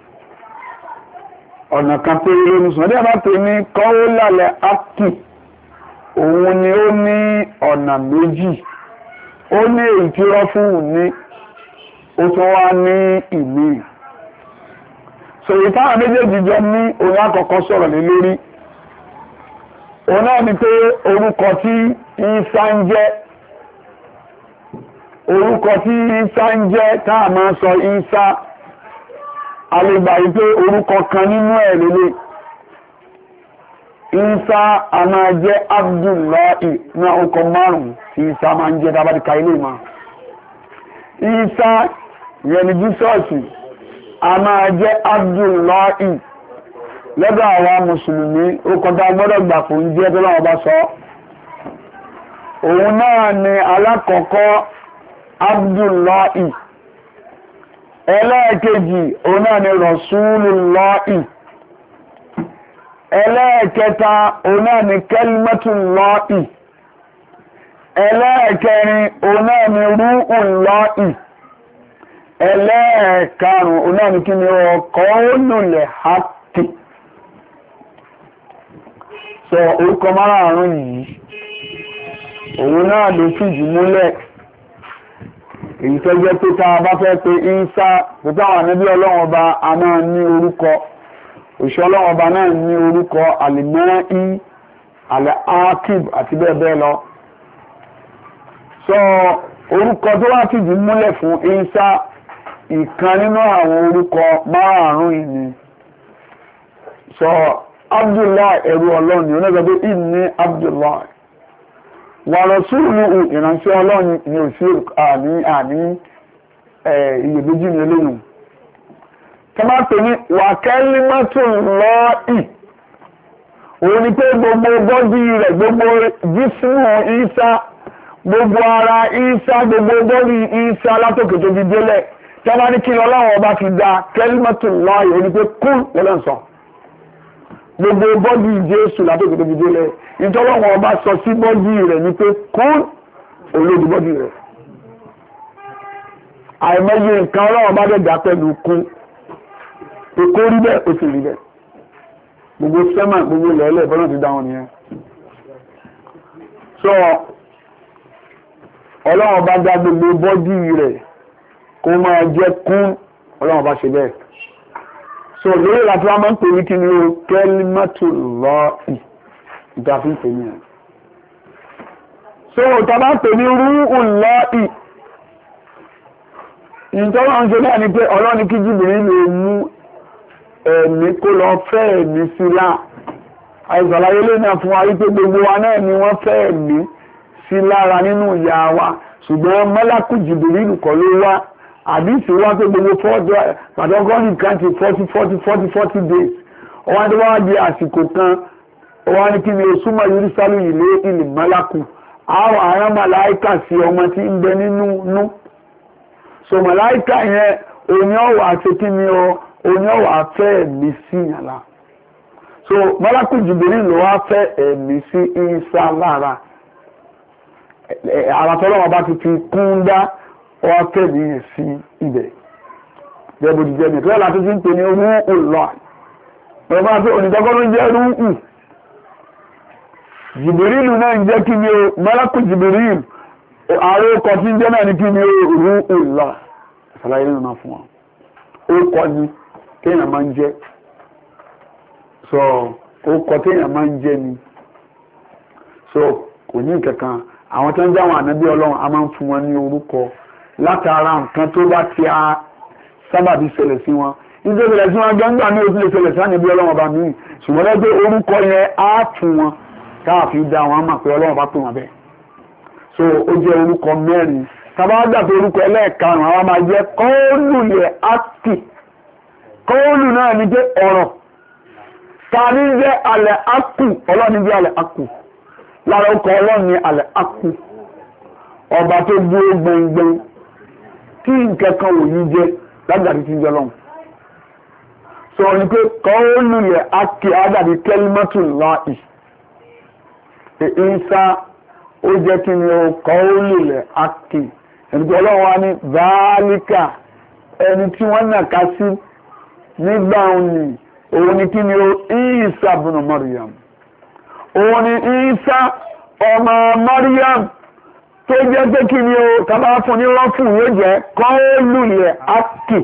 ọ̀nà kan péré lómi sọ. Tí a bá pè ní kọ́wólùlẹ̀ ákì, òun ni ó ní ọ̀nà méjì. Ó ní èyí tí rọ́fúù ní, ó tún wá ní ìmí. Sọ̀rọ̀ táwọn méjèèjì jọ ní òun àkọ́kọ́ sọ̀rọ̀ lé lórí. Òun náà ni pé orúkọ tí Ìsá ń jẹ́, orúkọ tí Ìsá ń jẹ́ táà máa sọ Ìsá, a lè gbà wípé orúkọ kan nínú ẹ̀ lélẹ̀. Ìsá a máa jẹ́ Abdullahi ní ọkọ̀ márùn-ún tí Ìsá máa ń jẹ́ dábàdìka ilé máa. Ìsá yẹn ni Jísọ́ọ̀sì a máa jẹ́ Abdullahi lọ́dọ̀ àwọn mùsùlùmí, ó kọjá gbọ́dọ̀ gbà fún jẹ́ tó lọ́wọ́ bá sọ. Òun náà ni alákọ̀ọ́kọ́ Abdullahi. Ẹlẹ́ẹ̀kejì òun náà ni Rasulullahi. Ẹlẹ́ẹ̀kẹta òun náà ni Kalimatullahi. Ẹlẹ́ẹ̀kẹrin òun náà ni Ruhullahi. Ẹlẹ́ẹ̀karùn òun náà ni kí ni Qaulul Haqqi. Sọ orúkọ márààrún yìí, òun náà ló fìdí múlẹ̀. Èyí tó jẹ́ pé tá a bá fẹ́ pé Ìsá, pé táwọn ànábì Ọlọ́run ọba a máa ní orúkọ. Òṣìṣẹ́ Ọlọ́run ọba náà ní orúkọ Al-Ma'i, Al-Aqib àti bẹ́ẹ̀ bẹ́ẹ̀ lọ. Sọ orúkọ tó wá fìdí múlẹ̀ fún Ìsá, ìkan nínú àwọn orúkọ márààrún yìí ni. Sọ Abdullahi ẹrú Ọlọ́run ni, onígbàgbé inni Abdullahi. Wa rasuluhu ìránṣẹ́ Ọlọ́run ni ò sí àní iyèméjì ní eléyìí. Tọ́má pè ní wa kalimatullahi. Òun ni pé gbogbo bọ́dí rẹ̀, gbogbo jísmù Ìsá, gbogbo ara Ìsá gbogbo bọ́ọ̀lì Ìsá látòkè tó fi délẹ̀ tẹ́lá ní kí Ọlọ́run ọba fi da kalimatullahi ó ní pé kún lọ́lọ́sọ gbogbo bọ́ọ̀lì Jésù látòkè tó fi délẹ̀ nítorí Ọlọ́run ọba sọ sí bọ́ọ̀lì rẹ̀ ní pé kún olódi bọ́ọ̀lì rẹ̀ àìmọye nǹkan Ọlọ́run ọba dẹ̀ dá pẹ̀lú kún èkó rí bẹ́ẹ̀ ó sì rí bẹ́ẹ̀ gbogbo sẹ́mà gbogbo lẹ́lẹ̀ bọ́lá ti dá wọn nìyẹn so Ọlọ́run bá dá gbogbo bọ́dì rẹ̀ kó máa jẹ́ kún Ọlọ́run bá ṣe bẹ́ẹ̀ so lórí láti wá máa ń pè ní kí ni o kalimatullahi ìtàfí pè ní ẹ̀ so tàbá pè ní ruhullahi ìtọ́wọ́ ń ṣe náà ni pé Ọlọ́run ní kí Jibril lè mú ẹ̀mí kó lọ fẹ́ ẹ̀mí sílá àìsàlàyé lè náà fún wa wípé gbogbo wa náà ni wọ́n fẹ́ ẹ̀mí sí lára nínú ìyá wa ṣùgbọ́n mọ́lákù Jìbìrìlù kọ́ ló wá àdìsí wá pé gbogbo pàtàkọ́nì kan ti 40 days ọwọ́ tó wá di àsìkò kan ọwọ́ ní kí ni o súnmọ́ Yerúsálẹ́mù ilé ìlú mọ́lákù àwọn ará màláìkà sí ọmọ tí ń bẹ nínú nú so màláìkà yẹn òní ọ̀wà àti kí ni òní ọ̀wà fẹ́ ẹ̀mí sí yàrá so mọ́lákù Jìbìrìlù ló wá fẹ́ ẹ̀mí sí Ìsá lára àràtọ́lọ́wọ́ bá ti fi kún dá ọwọ́ kẹ́bí yẹn sí ibẹ̀ jẹ́bù jíjẹ́ tó yẹ́ láti fi ń pè ní orú ọlọ́ ọ̀rọ̀ máa fi onìtọ́kọ́ ló ń jẹ́ rúù Jìbìrìlù náà ń jẹ́ kí ni o mọ́lákù Jìbìrìlù ààrẹ ọkọ̀ tí ń jẹ́ náà ní kí ni orú ọlọ́ ìsàlàyé nínú náà fún wọn orúkọ ni téèyàn máa ń jẹ́ so orúkọ téèyàn máa ń jẹ́ ni so kò ní ìkẹ̀kan àwọn tó ń jẹ́ àwọn ànábí Ọlọ́run a máa ń fún wọn ní orúkọ látara nǹkan tó bá ti a sábàbí ṣẹlẹ̀ sí wọn nítorí ṣẹlẹ̀ sí wọn gbọ́ngbà ní oṣù lè ṣẹlẹ̀ sí ànábí Ọlọ́run ọba míì ṣùgbọ́n lẹ́gbẹ́ orúkọ yẹn á fún wọn káàfi dá wọn mà pé Ọlọ́run bá pè wọn bẹ́ẹ̀ so ó jẹ́ orúkọ mẹ́rin tàbá gbà pé orúkọ ẹlẹ́ẹ̀karùn-ún àwọn máa jẹ́ kọ́ọ̀lù lẹ̀ ákì kọ́ọ̀lù náà ní jẹ́ ọ̀rọ̀ ta ní jẹ́ alẹ́ ákù Ọlọ́run jẹ́ alẹ́ ákù lára ọkọ̀ Ọlọ́run ní alẹ́ ákù ọba tó dúró gbẹngbẹng tí nǹkan kan ò yí jẹ lágbàdì tí ń jẹ lọ́hùn sọ ní pé kọ́ọ̀lù lẹ̀ ákì àdàbí kalimatullahi Ìsá ó jẹ́ kí ni ó kọ́ọ̀lù lẹ̀ ákì ẹni tí Ọlọ́run wá ní zálíkà ẹni tí wọ́n nà ká sí nígbà òní òun ni kí ni ó Ìsá ibn Maryam òun ni Ìsá ọmọ Maryam tó jẹ́ pé kí ni ó tàbá fún ní rọ́fù yóò jẹ́ kọ́ọ̀lù lẹ̀ ákì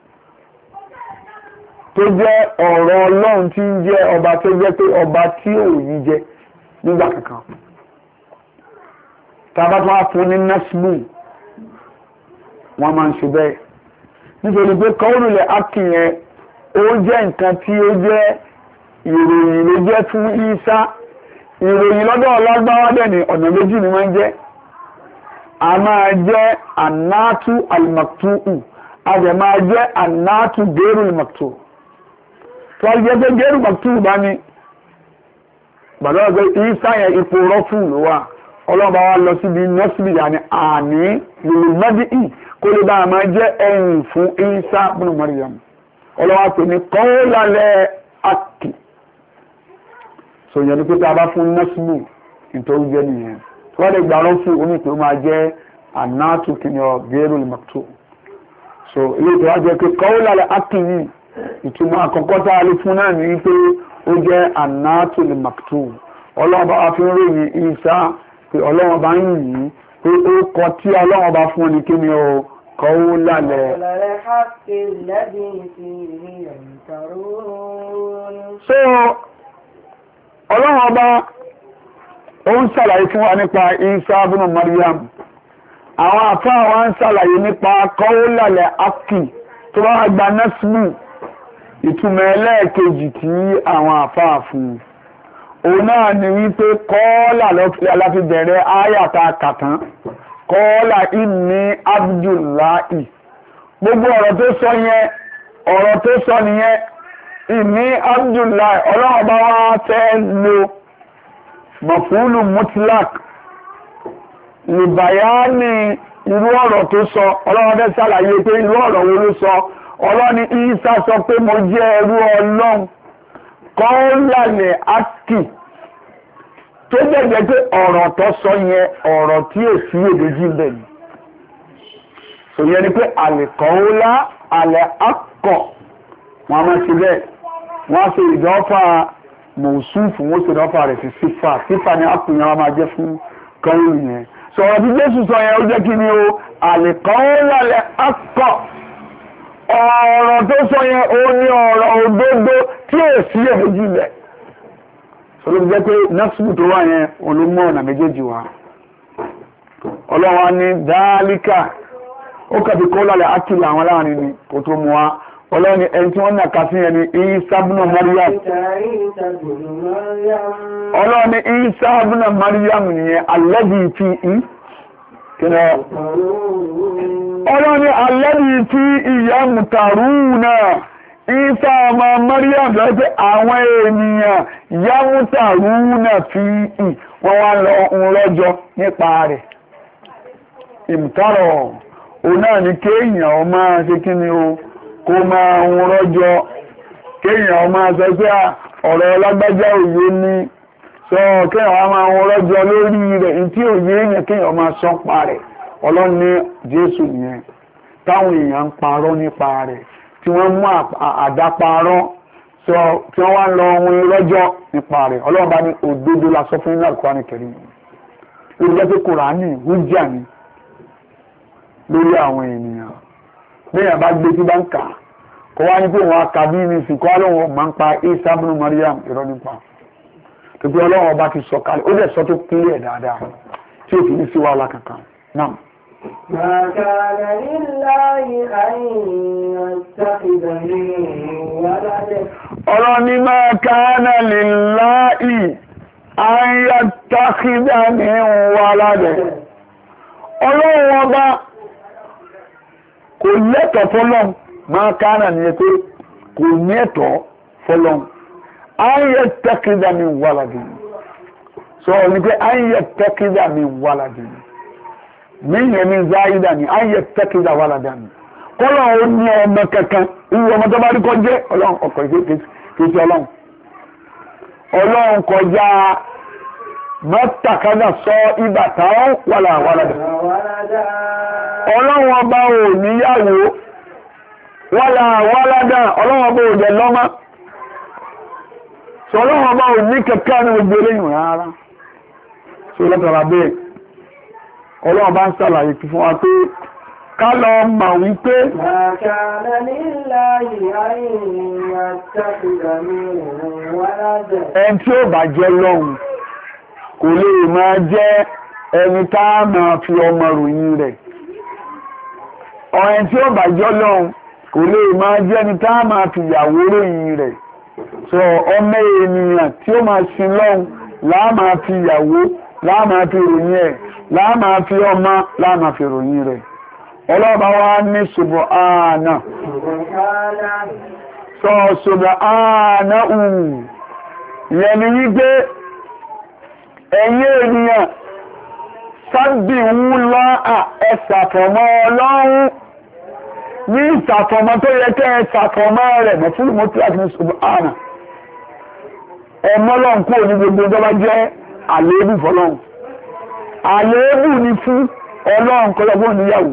tó jẹ́ ọ̀rọ̀ Ọlọ́run tí ń jẹ́ ọba tó jẹ́ pé ọba tí ò yí jẹ nígbà kankan tàbá tó wá fún ní násìmù wọ́n máa ń ṣe bẹ́ẹ̀ nítorí pé kọ́ọ̀lù lẹ̀ ákì yẹn ó jẹ́ nǹkan tí ó jẹ́ ìròyìn ló jẹ́ fún Ìsá ìròyìn lọ́dọ̀ ọlọ́gbáwá dẹ̀ ní ọ̀nà méjì ni wọ́n jẹ́ a máa jẹ́ anáàtú alimaktu'u a dẹ̀ máa jẹ́ anáàtú gẹ́rù alimaktu'u tó a jẹ́ pé gẹ́rù alimaktu'u bá ní bàbá ọgbẹ́ Ìsá yẹn ipò rọ́fù ló wà ọlọ́ba wa lọ síbi nọ́sìbì yà ní àní lùlùmọ́dì kó lè bá a máa jẹ́ ẹ̀yìn fún Ìsá ibn Maryam ọlọ́wà pè ní kọ́ọ̀lálẹ̀ ákì so yẹn ni pé tá a bá fún nọ́sìbù nítorí jẹ́ nìyẹn tó wá lè gbàrọ́ fún omi tó máa jẹ́ anáàtú kìnìún gẹ́rù lèmọ́tò so ilé tó wá jẹ́ pé kọ́ọ̀lálẹ̀ ákì yìí ìtumọ̀ àkọ́kọ́ tá a lè fún náà ní pé ó jẹ́ anáàtú lèmọ́tò ọlọ́ba wa fi ń ròyìn Ìsá pé Ọlọ́run bá ń yìí pé ó kọ tí Ọlọ́run bá fún ní kí ni ó kọ́wó lálẹ́ so Ọlọ́run ọba ó ń ṣàlàyé fún wa nípa Ìsá ibn Maryam àwọn àfáà wa ń ṣàlàyé nípa kọ́wó lálẹ́ ákì tó bá gba násìmù ìtumọ̀ ẹlẹ́ẹ̀kejì tí àwọn àfáà fún òun náà ni wípé kọ́ọ́là láti bẹ̀rẹ̀ áyàtà kàtán kọ́ọ́là inni Abdullahi gbogbo ọ̀rọ̀ tó sọ yẹn ọ̀rọ̀ tó sọ nìyẹn inni Abdullahi Ọlọ́run bá wá fẹ́ lo mọ̀fúlù mutlak ìbàyá ní irú ọ̀rọ̀ tó sọ ọlọ́run fẹ́ ṣàlàyé pé irú ọ̀rọ̀ wo ló sọ ọlọ́run ní Ìsá sọ pé mo jẹ́ ẹrú ọlọ́run kọ́ńlálẹ̀ áskì tó jẹ́jẹ́ pé ọ̀rọ̀ tó sọ yẹn ọ̀rọ̀ tí ò sí èdèjì bẹ̀ ni òyìn ni pé àlèkọ́ọ́lá àlẹ́ akọ̀ wọn a máa ṣe bẹ́ẹ̀ wọ́n á ṣe ìdánfà mọ̀ọ́sùfù wọ́n ṣe ìdánfà rẹ̀ sí sífà ni àpòyàn wọn máa jẹ́ fún kọ́ńlù yẹn sọ̀rọ̀ tí Jésù sọ yẹn ó jẹ́ kí ni o àlèkọ́ọ́lá àlẹ́ akọ̀ ọ̀rọ̀ tó sọ yẹn ó ní ọ̀rọ̀ òdodo tí ò sí èdèjì bẹ̀ sọlọ́ jẹ́ pé nọ́ọ̀sùn tó wà yẹn olómọ ọ̀nà méjèèjì wa ọlọ́wọ́n ní dáálíkà ó kàbí kó lálẹ́ ákìlà àwọn láàrin ni kò tó mú wa ọlọ́wọ́n ní ẹni tí wọ́n nà ká sí yẹn ní Ìsá ibn Maryam ọlọ́wọ́n ní Ìsá ibn Maryam nìyẹn alẹ́bí tí kíni ọlọ́wọ́n ní alẹ́bí tí ìyá mùtàrú náà Ìsá ọmọ Maryam lọ pé àwọn ènìyàn yámútà rúnà fi wọ́n wá lọ ń rọ́jọ nípa rẹ̀. Ìmùtárọ̀ òun náà ni kéèyàn ó máa ṣe kí ni o kó máa ń rọ́jọ kéèyàn ó máa sọ pé ọ̀rọ̀ lágbájá òye ní sọ kéèyàn ó máa ń rọ́jọ lórí rẹ̀ tí òye èèyàn kéèyàn ó máa sọ pa rẹ̀ Ọlọ́run ní Jésù nìyẹn táwọn èèyàn ń parọ́ nípa rẹ̀ tí wọ́n mú àdáparọ́ tí wọ́n wá ń lọ ohun lọ́jọ́ nípa rẹ̀ Ọlọ́run bá ní òdodo la sọ fún iná Kùránì Kẹ́rímù ló jẹ́ pé Kùránì hújà ni lórí àwọn ènìyàn lẹ́yìn bá gbé tí bá ń kà kọ́ wá ní pé wọ́n á ka bí ní ìsìnkú Ọlọ́run máa ń pa Ìsá ibn Maryam irọ́ nípa tó pé Ọlọ́run ọba ti sọ kalẹ̀ ó dẹ̀ sọ tó kílẹ̀ dáadáa tí ò fi ní sí wàhálà kankan náà. ما كان لله أن يتخذ من ولد ọlọ́ni ما كان لله أن يتخذ من ولد ọlọ́run ọba kò lẹ́tọ̀ fọ́lọ́n ما كان ní pé kò ní ẹ̀tọ́ fọ́lọ́n أن يتخذ من ولد sọ ní pé أن يتخذ من ولد míyàn ní záídà ní ayé tẹ́kìdà wà ládàá ní kọ́lọ̀ ó ní ọmọ kankan irú ọmọ tó bá rí kọ́ jẹ́ ọlọ́run ọkọ̀ ìfẹ́kẹ́sí ọlọ́run kọjá mọ́tàkádà sọ ìbàtà wàlà wàlàdà ọlọ́run ọba ò níyàwó wàlà wàlàdà ọlọ́run ọba ò jẹ lọ́mọ sọ ọlọ́run ọba ò ní kankan ní gbogbo eléyìn rárá sọ lọ́tọ̀ọ̀rọ̀ bẹ́ẹ̀ Ọlọ́run bá ń ṣàlàyé fún wa pé ká lọ mọ̀ wípé ẹni tí ó bá jẹ́ lọ́hùn kò lè máa jẹ́ ẹni tá a máa fi ọmọ ròyìn rẹ̀ ẹni tí ó bá jẹ́ lọ́hùn kò lè máa jẹ́ ẹni tá a máa fi ìyàwó ròyìn rẹ̀ sọ ọmọ ènìyàn tí ó máa sin lọ́hùn láà máa fi ìyàwó láà máa fi ròyìn ẹ̀ láà máa fi ọmọ láà máa fi ròyìn rẹ̀ ọlọ́ba wa ní subhana sọ subhana ìyẹn ni wípé ẹ̀yin ènìyàn sábì ń lọ ẹ̀sàfọ̀mọ́ ọlọ́run ní ìsàfọ̀mọ́ tó yẹ kẹ́ ẹ̀sàfọ̀mọ́ rẹ̀ mọ̀fúnlù mọ́tí àti ní subhana ẹ̀mọ́lọ́n kúrò ní gbogbo ọjọ́ jẹ́ àléébù fọlọ́run àléébù ni fún ọlọ́run kọlọ́gbọ́n níyàwó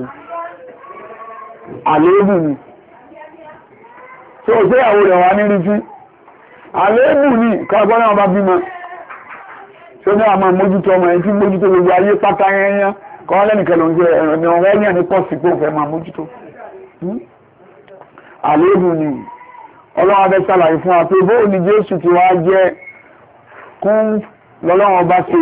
àléébù ni tí ó ṣe ìyàwó rẹ̀ wá ní rí sí àléébù ni kọlọ́gbọ́n náà bá bímọ tí ó ní àmà mójútó ọmọ ẹ̀ tí mójútó gbogbo ayé pátá yẹnyẹn kọ́ lẹ́nìkẹ́ ló ń jẹ́ ẹ̀rọ ọ̀rẹ́ yẹn ní pọ̀ sí pé ó fẹ́ máa mójútó àléébù ni ọlọ́run abẹ́ ṣàlàyé fún wa pé bóò ni Jésù ti wá jẹ́ kún lọ́lọ́run ọba ṣe.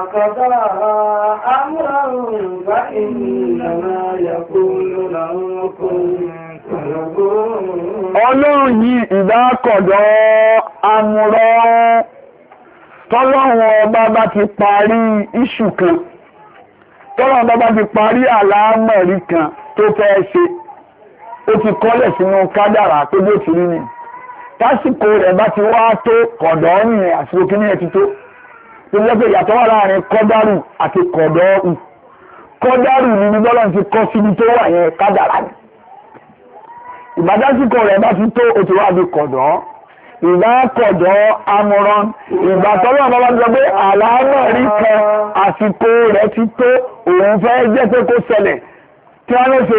Ọlọ́run yìí ìdákọ̀dọ̀ amúrọ̀ tọ́lọ́run ọba bá ti parí iṣu kan tọ́lọ́run ọba bá ti parí àlámọ̀rí kan tó fẹ́ ṣe ó ti kọ́lẹ̀ sínú kádàrà tó bó ti rí ni tásìkò rẹ̀ bá ti wá tó kọ̀dọ̀ àsìkò kí ní ẹ̀ ti tó tó jẹ́ pé ìyàtọ̀ wà láàrin kọ́dárù àti kọ̀dọ̀ọ̀rù kọ́dárù ní bọ́lọ̀ ti kọ́ síbi tó wà yẹn kádàrá ni ìbádásíkò rẹ̀ bá ti tó òtún wá bí kọ̀dọ̀ ìgbà kọ̀dọ̀ amúrán ìgbà tọ́lọ́ bá sọ pé àlàámọ̀ rí kan àsìkò rẹ̀ ti tó òun fẹ́ jẹ́ pé kó ṣẹlẹ̀ kí wọ́n ló ṣe.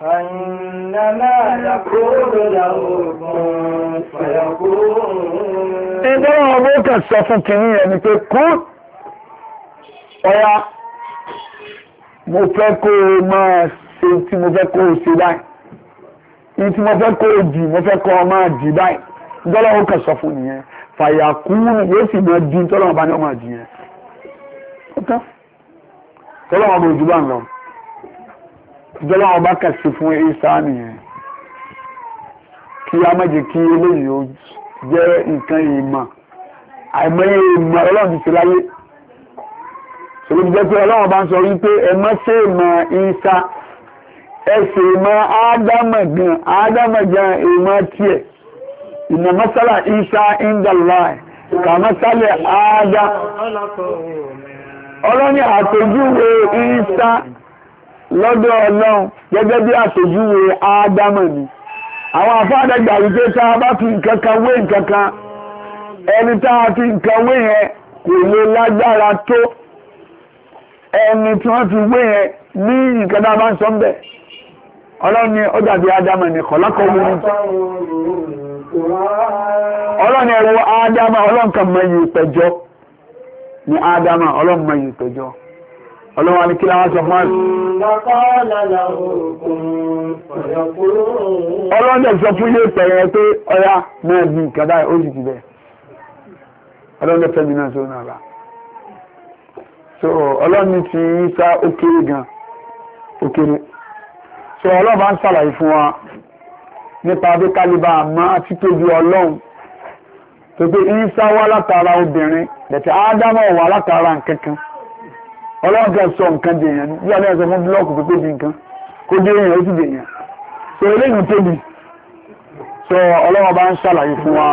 ìdọ́wọ́ ọmọ kan sọ fún kìíní ẹni pé kú ọ̀yá mo fẹ́ kó o máa ṣe tí mo fẹ́ kó o ṣe báyìí ní tí mo fẹ́ kó o jì mo fẹ́ kó o máa jì báyìí ìdọ́wọ́ ọmọ kan sọ fún nìyẹn fàyàkú yóò sì máa di tọ́lọ́wọ́ bá ní ọmọ àjì yẹn tọ́lọ́wọ́ bá ojú bá ń lọ ìjọlọ́wọ́ bá kẹsì fún Ìsá nìyẹn kí a má jẹ́ kí eléyìí ó jẹ́ nǹkan ìmọ̀ àìmọye ìmọ̀ ọlọ́run ti ṣe láyé ṣòro jẹ́ pé ọlọ́run bá ń sọ wípé ẹ má ṣe ìmọ̀ Ìsá ẹ ṣe ìmọ̀ Ádámọ̀ gan ìmọ̀ tiẹ̀ ìmọ̀ mọ́sálà Ìsá indallah kà mọ́sálẹ̀ Ádá ọlọ́ni àpèjúwe Ìsá lọ́dọ̀ ọlọ́run gẹ́gẹ́ bí àpèjúwe Ádámọ̀ ni àwọn àfáàdẹ́gbà wípé tá a bá fi nǹkan kan wé nǹkan kan ẹni tá a fi nǹkan wé yẹn kò lè lágbára tó ẹni tí wọ́n fi wé yẹn ní nǹkan tá a bá ń sọ ń bẹ̀ ọlọ́run ni ó dàbí Ádámọ̀ ni kọ̀lákọ̀ wí ní ọlọ́run ẹ̀rọ Ádámọ̀ ọlọ́run kan mọ iye ìpẹ̀jọ́ ní Ádámọ̀ ọlọ́run mọ iye ìpẹ̀jọ́ ọlọ́wọ́ ní kí láwọn sọ fún àti ọlọ́dẹ̀ sọ fún ilé ìpẹ̀rẹ̀ pé ọya náà bí kàdá ó sì ti bẹ̀ ọlọ́dẹ̀ fẹ́mi náà sọ náà bá so ọlọ́ni ti Ìsá ó kéré gan ó kéré so ọlọ́ba ń ṣàlàyé fún wa nípa bí kálíbà máa títóbi ọlọ́run tó pé Ìsá wá látara obìnrin bẹ̀tẹ̀ Ádámọ̀ wá látara nǹkankan ọlọ́run kan sọ nǹkan dèèyàn ní bí alẹ́ ẹ̀sọ́ fún búlọ́ọ̀kù pípé di nǹkan kó dé èèyàn ó sì dèèyàn so eléyìí tóbi so ọlọ́run bá ń ṣàlàyé fún wa.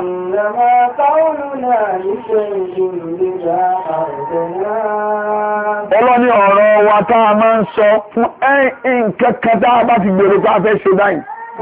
ọlọ́ni ọ̀rọ̀ wa tá a máa ń sọ fún nǹkan kan tá a bá ti gbèrò pé a fẹ́ ṣe báyìí.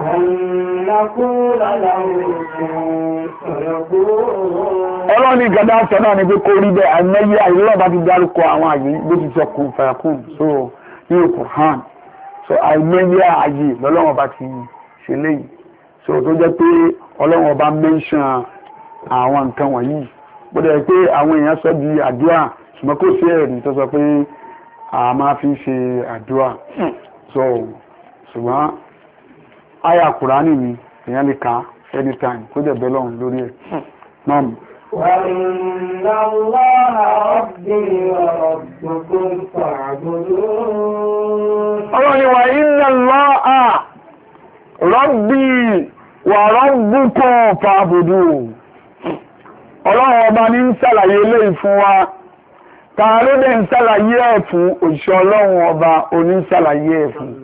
Ọlọ́ni gada sọ náà ni pé kó rí bẹ́ẹ̀ àìmọye àìlọ́ bá ti dárúkọ àwọn àyè ló ti sọ kún fàyàkùn so ní Kùránì so àìmọye àyè lọ́lọ́wọ́n bá ti ṣe léyìí so tó jẹ́ pé ọlọ́wọ́n bá mẹ́ńṣàn àwọn nǹkan wọ̀nyí bó dẹ̀ pé àwọn èèyàn sọ di àdúrà ṣùgbọ́n kò sí ẹ̀rí tó sọ pé a máa fi ṣe àdúrà so ṣùgbọ́n àyà Kùránì ni èèyàn lè ka anytime kó dẹ̀ bẹ́ lọ́run lórí ẹ̀ náà. وَإِنَّ اللَّهَ رَبِّي وَرَبُّكُمْ فَاعْبُدُونِ ọlọ́ni wa inna Allaha rabbi wa rabbukum fa'budun ọlọ́run ọba ní ń ṣàlàyé eléyìí fún wa ta ló dẹ̀ ń ṣàlàyé ẹ̀ fún òṣìṣẹ́ ọlọ́run ọba oní ṣàlàyé ẹ̀ fún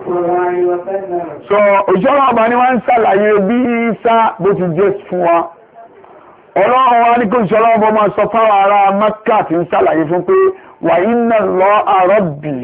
so òṣìṣẹ́ ọlọ́run ọba ni wọ́n ń ṣàlàyé bí Ìsá bó ti jẹ́ fún wa ọlọ́run wa ní kò òṣìṣẹ́ ọlọ́run ọba máa sọ fáwọn ará Mákkà tí ń ṣàlàyé fún pé wa inna Allaha rabbi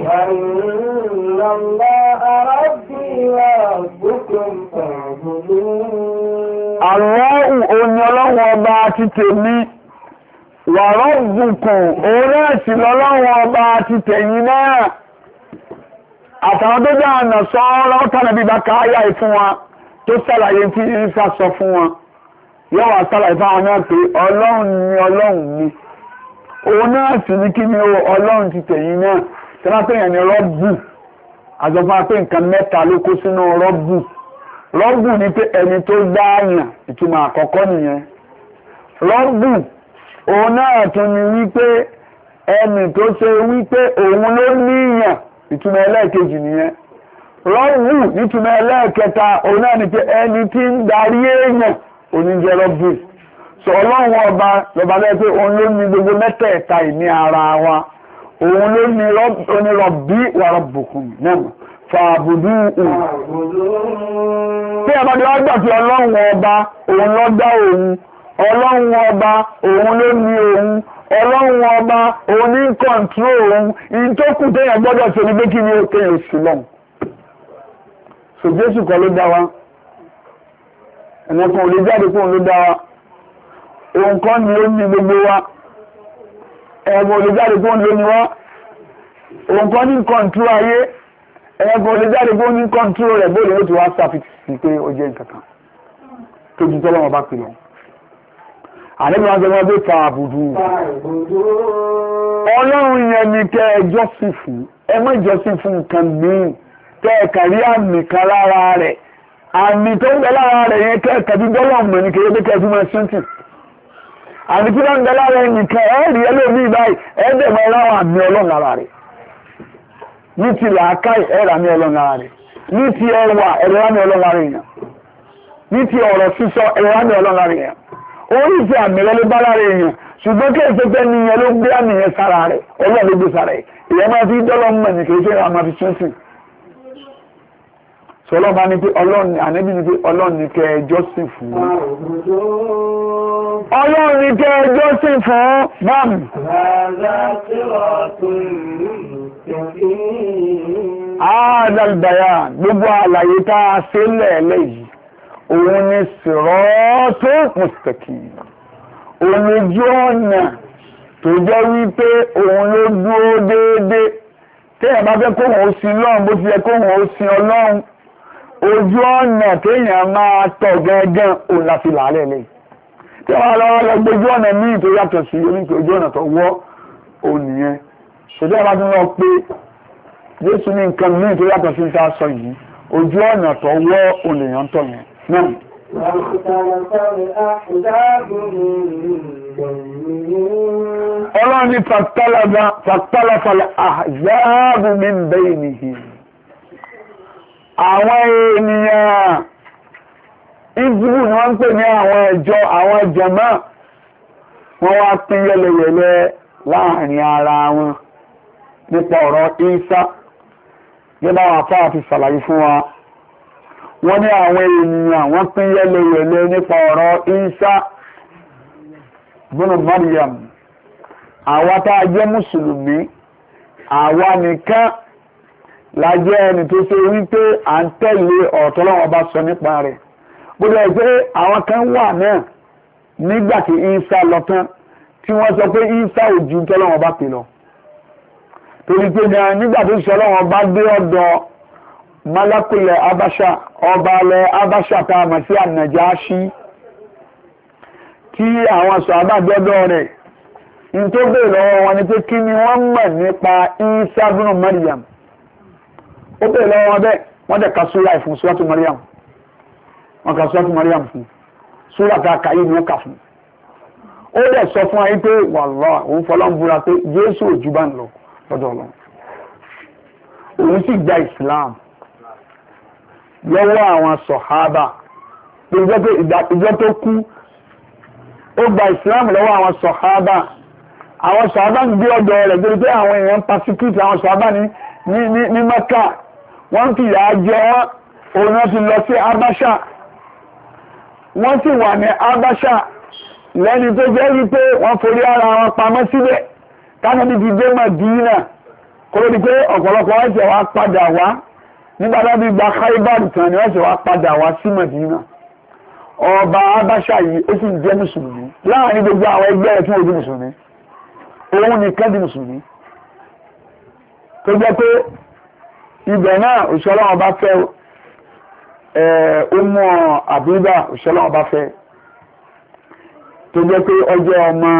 Allahu òní ọlọ́run ọba ti tèmi wa rabbukum òun náà sì lọ́lọ́run ọba ti tẹ̀yìn náà àtàwọn tó jẹ́ àna sọ ọ́rọ́ bí bá káyà ìfún wa tó ṣàlàyé tí Ìsá sọ fún wa yóò wá ṣàlàyé fáwọn náà pé ọlọ́run ni ọlọ́run mi òun náà sì ní kí ni ọlọ́run ti tẹ̀yìn náà tí wọ́n pèèyàn ní rọ́bù àjọpọ̀ pé nǹkan mẹ́ta ló kó sínú rọ́bù rọ́bù ni pé ẹni tó dáàyàn ìtumọ̀ àkọ́kọ́ nìyẹn rọ́bù òun náà tún ni wípé ẹni tó ṣe wípé òun ló níyàn ìtumọ̀ ẹlẹ́ẹ̀kejì nìyẹn rọ́bù nítumọ̀ ẹlẹ́ẹ̀kẹta òun náà ni pé ẹni tí ń darí èèyàn oníjẹ́ rọ́bù sọ ọlọ́run ọba lọ́ba lẹ́yìn pé òun ló ní gbogbo mẹ́tẹ̀ẹ̀ta ìní ara wa òun ló ní rọ́bì wa rabbukum náà fàbùdú òun tí ẹ̀bàdì wá gbà sí ọlọ́run ọba òun ló dá òun ọlọ́run ọba òun ló ní òun ọlọ́run ọba òun ní kọ̀ǹtúrò òun ìyí tó kù téèyàn gbọ́dọ̀ ṣe ní pé kí ni ó kéèyàn sí lọ́hùn. So Jésù kọ́ ló dá wa ẹ̀nà kan ò lè jáde fún òun ló dá wa òun kọ́ ni ó ní gbogbo wa ẹ̀gbọ́n ò lè jáde fún òun ló ní wa òun kọ́ ní kọ̀ǹtúrò ayé ẹ̀gbọ́n ò lè jáde fún òun ní kọ̀ǹtúrò rẹ̀ bóyá ó ti wá ṣàfihàn pé ó jẹ́ nǹkan kan tó ju tọ́lọ́wọ́ bá pè lọ. Àníbi wọn sọ wọn pé fa àbùdù. Ọlọ́run yẹn ni kẹ́ ẹ jọ́sìn fún. Ẹ má jọ́sìn fún nǹkan míì. Kẹ́ ẹ kàrí àmì kan lára rẹ̀. Àmì tó ń bẹ lára rẹ̀ yẹn kẹ́ ẹ kàbí bọ́lọ̀ mọ̀ ní kéde kẹ́ ẹ fún ẹ sẹ́ńtì. Àmì tí wọ́n ń bẹ lára ẹ̀ nìkan ẹ̀ rí ẹlòmíì báyìí ẹ̀ dẹ̀ mọ́ láwọn àmì ọlọ́run lára rẹ̀. Ní ti làákàyè ẹ̀ rà ní ọlọ́run lára rẹ̀. Ní ti ẹwà ẹ̀ rà ní ọlọ́run lára èèyàn. Ní ti ọ̀rọ̀ sísọ ẹ̀ rà ní ọlọ́run lára èèyàn. Orí ìfẹ́ àmì rẹ ló bá lára èèyàn ṣùgbọ́n kí èsì pé nìyẹn ló gbé àmì yẹn sára rẹ̀ ọlọ́run ló gbé sára rẹ̀ ìyẹn máa fi dọ́lọ́ mọ̀ ní kìí ṣe àwọn máa fi ṣẹ́sìn. Sọlọ́ bá ní pé ọlọ́run ànábì ní pé ọlọ́run ní kẹ́ ẹ jọ́sìn fún. Ọlọ́run ní kẹ́ ẹ jọ́sìn fún báàmù. Àádàlùbáyà gbogbo àlàyé tá a ṣe lẹ́ẹ̀lẹ́yìí. Òun ni siratu mustaqim. Òun ojú ọ̀nà tó jẹ́ wípé òun ló dúró déédéé. Téèyàn bá fẹ́ kóhùn ó sin Ọlọ́run bó ti yẹ kóhùn ó sin Ọlọ́run. Ojú ọ̀nà téèyàn máa tọ̀ gángan òun la fi làálẹ̀ lẹ́yìn. Téèyàn lọ́wọ́ lọ gbójú ọ̀nà míì tó yàtọ̀ sí oníkè ojú ọ̀nà tó wọ́ òun nìyẹn. Ṣèjọ́ ìbá tún lọ pé Jésù ní nǹkan míì tó yàtọ̀ sí ta sọ yìí. Ojú ọ̀nà tó wọ́ òun lèèyàn tọ̀ yẹn. نعم ọlọ́run ni fàtàlàfàlà àzáàbù min baynihim àwọn ènìyàn ìjìbù ni wọ́n ń pè ní àwọn ẹjọ́ àwọn jàmá wọ́n wá pín yẹlẹyẹlẹ láàrin ara wọn nípa ọ̀rọ̀ Ìsá gẹ́gẹ́ àwọn afáà fi ṣàlàyé fún wa. Wọ́n ní àwọn ènìyàn wọ́n pín yẹ́lẹyẹ̀lẹ nípa ọ̀rọ̀ Ìsá bùnú Maryam. Àwa tá a jẹ́ mùsùlùmí, àwa nìkan la jẹ́ ẹni tó ṣe wípé à ń tẹ̀lé ọ̀rọ̀ t'Ọlọ́run bá sọ nípa rẹ̀. Bó dẹ̀ pé àwọn kan wà náà nígbà tí Ìsá lọ tán tí wọ́n sọ pé Ìsá ò ju t'Ọlọ́run bá pè lọ. Torí pé nígbà tó ṣe Ọlọ́run bá dé ọ̀dọ̀ Malakulẹ̀ Abasha, ọba alẹ́ Abasha ta mọ̀ sí Ànàjáṣí tí àwọn sọ̀hábà dọ́dọ̀ rẹ̀. In tó bèèrè lọ́wọ́ wọn ni pé kí ni wọ́n mọ̀ nípa Ìsá bùnú Maryam. Ó bèèrè lọ́wọ́ wọn bẹ́ẹ̀, wọ́n dẹ̀ ka súra ìfún súrátù Maryam. Wọ́n ka súrátù Maryam fún. Súra ta kàyí ni ó kà fún. Ó dẹ̀ sọ fún ayé pé wàlláhì òun fọlọ́n búra pé Jésù òjú bá ń lọ lọ́dọ̀ Ọlọ́run. Òun sì gba Islam lọ́wọ́ àwọn sọ̀hábà tó jẹ́ pé ìjọ tó kú ó gba ìsìláàmù lọ́wọ́ àwọn sọ̀hábà ń gbé ọ̀dọ̀ rẹ̀ torí pé àwọn èèyàn persecute àwọn sọ̀hábà ní Mẹ́kà wọ́n fi ìyà jẹ wọ́n òun náà ti lọ sí Abasha wọ́n sì wà ní Abasha lẹ́ni tó jẹ́ wípé wọ́n forí ara wọn pamọ́ síbẹ̀ Kánàbí ti dé Mádínà kó ló di pé ọ̀pọ̀lọpọ̀ ẹ̀sẹ̀ wa padà wá nígbà tó bí gba Khaibar tán ni wọ́n sì wá padà wá sí Mádínà. Ọba Abasha yìí ó sì jẹ́ mùsùlùmí láàrin gbogbo àwọn ẹgbẹ́ rẹ̀ tí wọ́n di mùsùlùmí òun nìkan di mùsùlùmí tó jẹ́ pé ibẹ̀ náà òṣèlú ọba fẹ́ Ummu Habiba òṣèlú ọba fẹ́ tó jẹ́ pé ọjọ́ ọmọ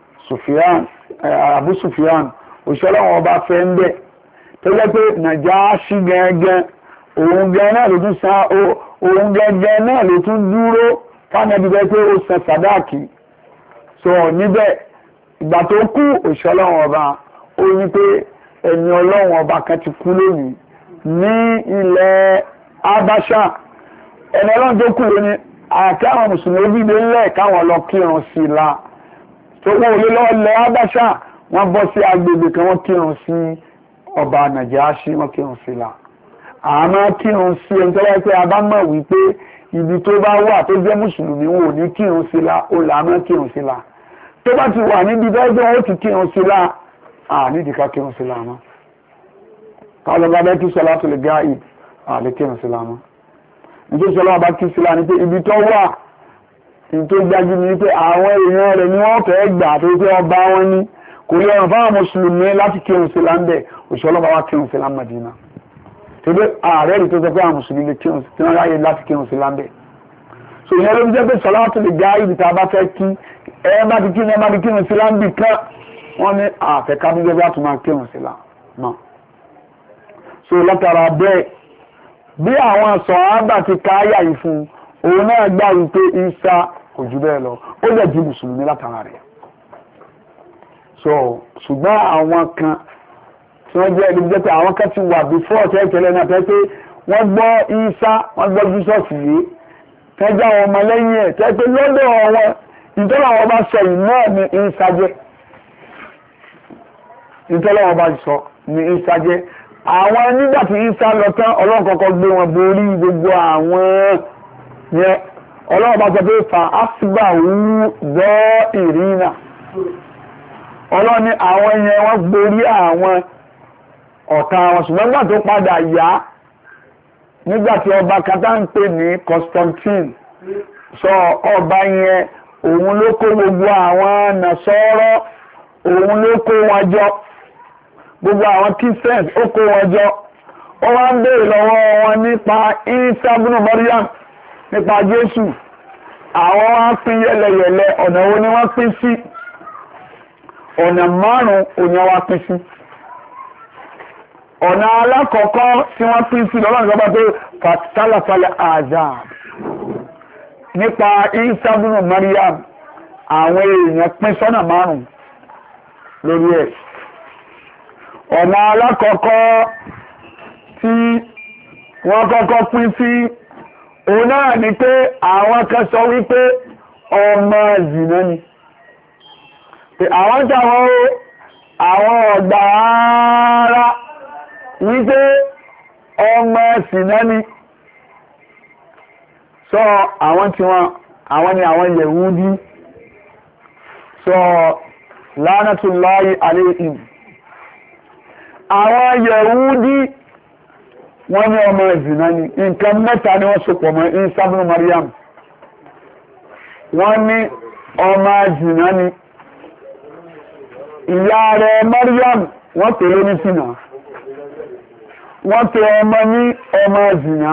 Abu Sufyan òṣèlú ọba fẹ́ ń bẹ̀ tó jẹ́ pé Nàjáṣí gẹ́gẹ́ òun gẹ́gẹ́ náà ló tún san òun gẹ́gẹ́ náà ló tún dúró fánàbí bẹ́ pé ó san sàdáàkì sọ níbẹ̀ ìgbà tó kú òṣìṣẹ́ ọlọ́run ọba ó ní pé ẹni ọlọ́run ọba kan ti kú lónìí ní ilẹ̀ Abasha ẹni ọlọ́run tó kú lónìí àti àwọn mùsùlùmí gbígbé ńlẹ̀ káwọn lọ kírun sí la tó wọ́n olè lọ́lẹ̀ Abasha wọ́n bọ́ sí agbègbè kan wọ́n kírun sí ọba Nàjáṣí wọ́n kírun sí la àmọ́ kírun sí ẹni tó wáyé pé a bá mọ̀ wípé ibi tó bá wà tó jẹ́ mùsùlùmí wọn ò ní kírun sí la ó là á mọ́ kírun sí la tó bá ti wà níbi bẹ́ẹ̀ ó ti kírun sí láà nídìí ká kírun sí láà mọ́ káwọn bá bẹ́ẹ̀ kí sọlá tó lè gá ì lè kírun sí láà mọ́ nítorí sọlá bá kí sí láà ní pé ibi tó wà tó gbájú ní pé àwọn èèyàn rẹ̀ ni wọ́n fẹ́ gbà tó pé ọba wọn ní kò lè ràn fáwọn mùsùlùmí láti kírun sí láà ń bẹ̀ òṣèlú ọba wa kírun sí láà Mádínà tó pé ààrẹ rí tó sọ pé àwọn mùsùlùmí lè kírun tí wọ́n ráyè láti kírun sí láà ń bẹ̀ so ìyẹn ló ń jẹ́ pé sọlá tó lè gá ibi tá a bá fẹ́ kí ẹ bá ti kírun sí láà ń bì kan wọ́n ní àfẹ́ká bí gẹ́gẹ́ àtúmọ̀ kírun sí láà mọ́ so látara bẹ́ẹ̀ bí àwọn sọ̀hábà ti káyà yìí fún òun náà gbà wípé Ìsá kò jù bẹ́ẹ̀ lọ ó lè di mùsùlùmí látara rẹ̀ so ṣùgbọ́n àwọn kan tí wọ́n jẹ́ ẹni jẹ́ pé àwọn kan ti wà before tẹ́tẹ́lẹ̀ náà tẹ́ pé wọ́n gbọ́ Ìsá wọ́n gbọ́ Jesus yìí tẹ́jà àwọn ọmọ lẹ́yìn ẹ̀ tẹ́ pé lọ́dọ̀ wọn ìtọ́lá wọn bá sọ yìí náà ni Ìsá jẹ́ ìtọ́lá wọn bá sọ ni Ìsá jẹ́ àwọn nígbà tí Ìsá lọ tán Ọlọ́run kọ́kọ́ gbé wọn borí gbogbo àwọn yẹn Ọlọ́run bá sọ pé fa asibà wú zọ́ ìrìnà Ọlọ́run ní àwọn yẹn wọ́n borí àwọn ọ̀tá wọn ṣùgbọ́n nígbà tó padà yá nígbà tí ọba kátà ń pè ní Constantine sọ ọba yẹn òun ló kó gbogbo àwọn nàṣọ́rọ́ òun ló kó wọn jọ gbogbo àwọn Christians ó kó wọn jọ ó wá ń béèrè lọ́wọ́ wọn nípa Ìsá ibn Maryam nípa Jésù àwọn wá pín yẹlẹyẹlẹ ọ̀nà wo ni wọ́n pín sí ọ̀nà 5 òní wá pín sí ọ̀nà alákọ̀ọ́kọ́ tí wọ́n pín sí lọ́wọ́ ìjọba tó fàtàlàfàlẹ̀ azab nípa Ìsá ibn Maryam àwọn èèyàn pín sọ́nà 5 lórí ẹ̀ ọ̀nà alákọ̀ọ́kọ́ tí wọ́n kọ́kọ́ pín sí òun náà ni pé àwọn kan sọ wípé ọmọ zìnà ni pé àwọn táwọn àwọn ọ̀gbà ara wípé ọmọ zìnà ni sọ àwọn tí àwọn ni àwọn Yẹ̀húdí sọ lánàtúláyé aléhìm àwọn Yẹ̀húdí wọ́n ní ọmọ ìzìnà ni nǹkan mẹ́ta ni wọ́n sopọ̀ mọ́ Ìsá ibn Maryam wọ́n ní ọmọ ìzìnà ni ìyá rẹ̀ Maryam wọ́n pè ló ní sínà wọ́n pè ọmọ ní ọmọ ìzìnà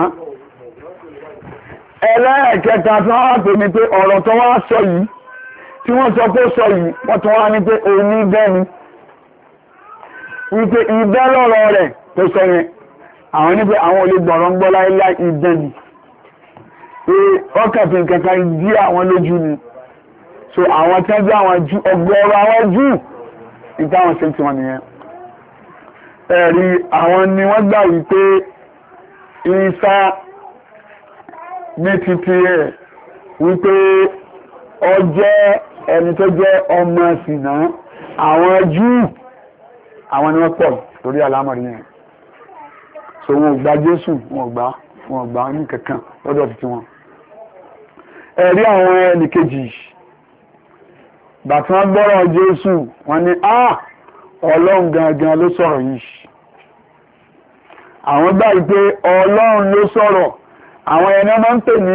ẹlẹ́ẹ̀kẹta tí wọ́n wá pè ní pé ọ̀rọ̀ tó wá sọ yìí tí wọ́n sọ pé sọ yìí wọ́n tún wá ní pé òní bẹ́ni wípé ìbẹ́ lọ́rọ̀ rẹ̀ tó sọ yẹn àwọn níbi àwọn olè gbọ̀rọ̀ ń gbọ́ láíláí ìdẹ́ni pé ọkàtí nǹkankan dí àwọn lójú ni so àwọn tí wọ́n jẹ́ àwọn Júù ọgọ́rọ̀ àwọn Júù ìtàwọn ṣe tí wọ́n nìyẹn ẹ̀rí àwọn ni wọ́n gbà wípé Ìsá ní títí ẹ̀ wípé ó jẹ́ ẹni tó jẹ́ ọmọ ṣìnà àwọn Júù àwọn ni wọ́n pọ̀ lórí àlámọ̀rí yẹn so wọn ò gba Jésù wọn ò gbà ní kankan lọ́dọ̀ títí wọn ẹ̀rí àwọn ẹnìkejì bàtí wọ́n gbọ́rọ̀ Jésù wọ́n ní Ọlọ́run gangan ló sọ̀rọ̀ yìí àwọn gbà wípé Ọlọ́run ló sọ̀rọ̀ àwọn ẹni máa ń pè ní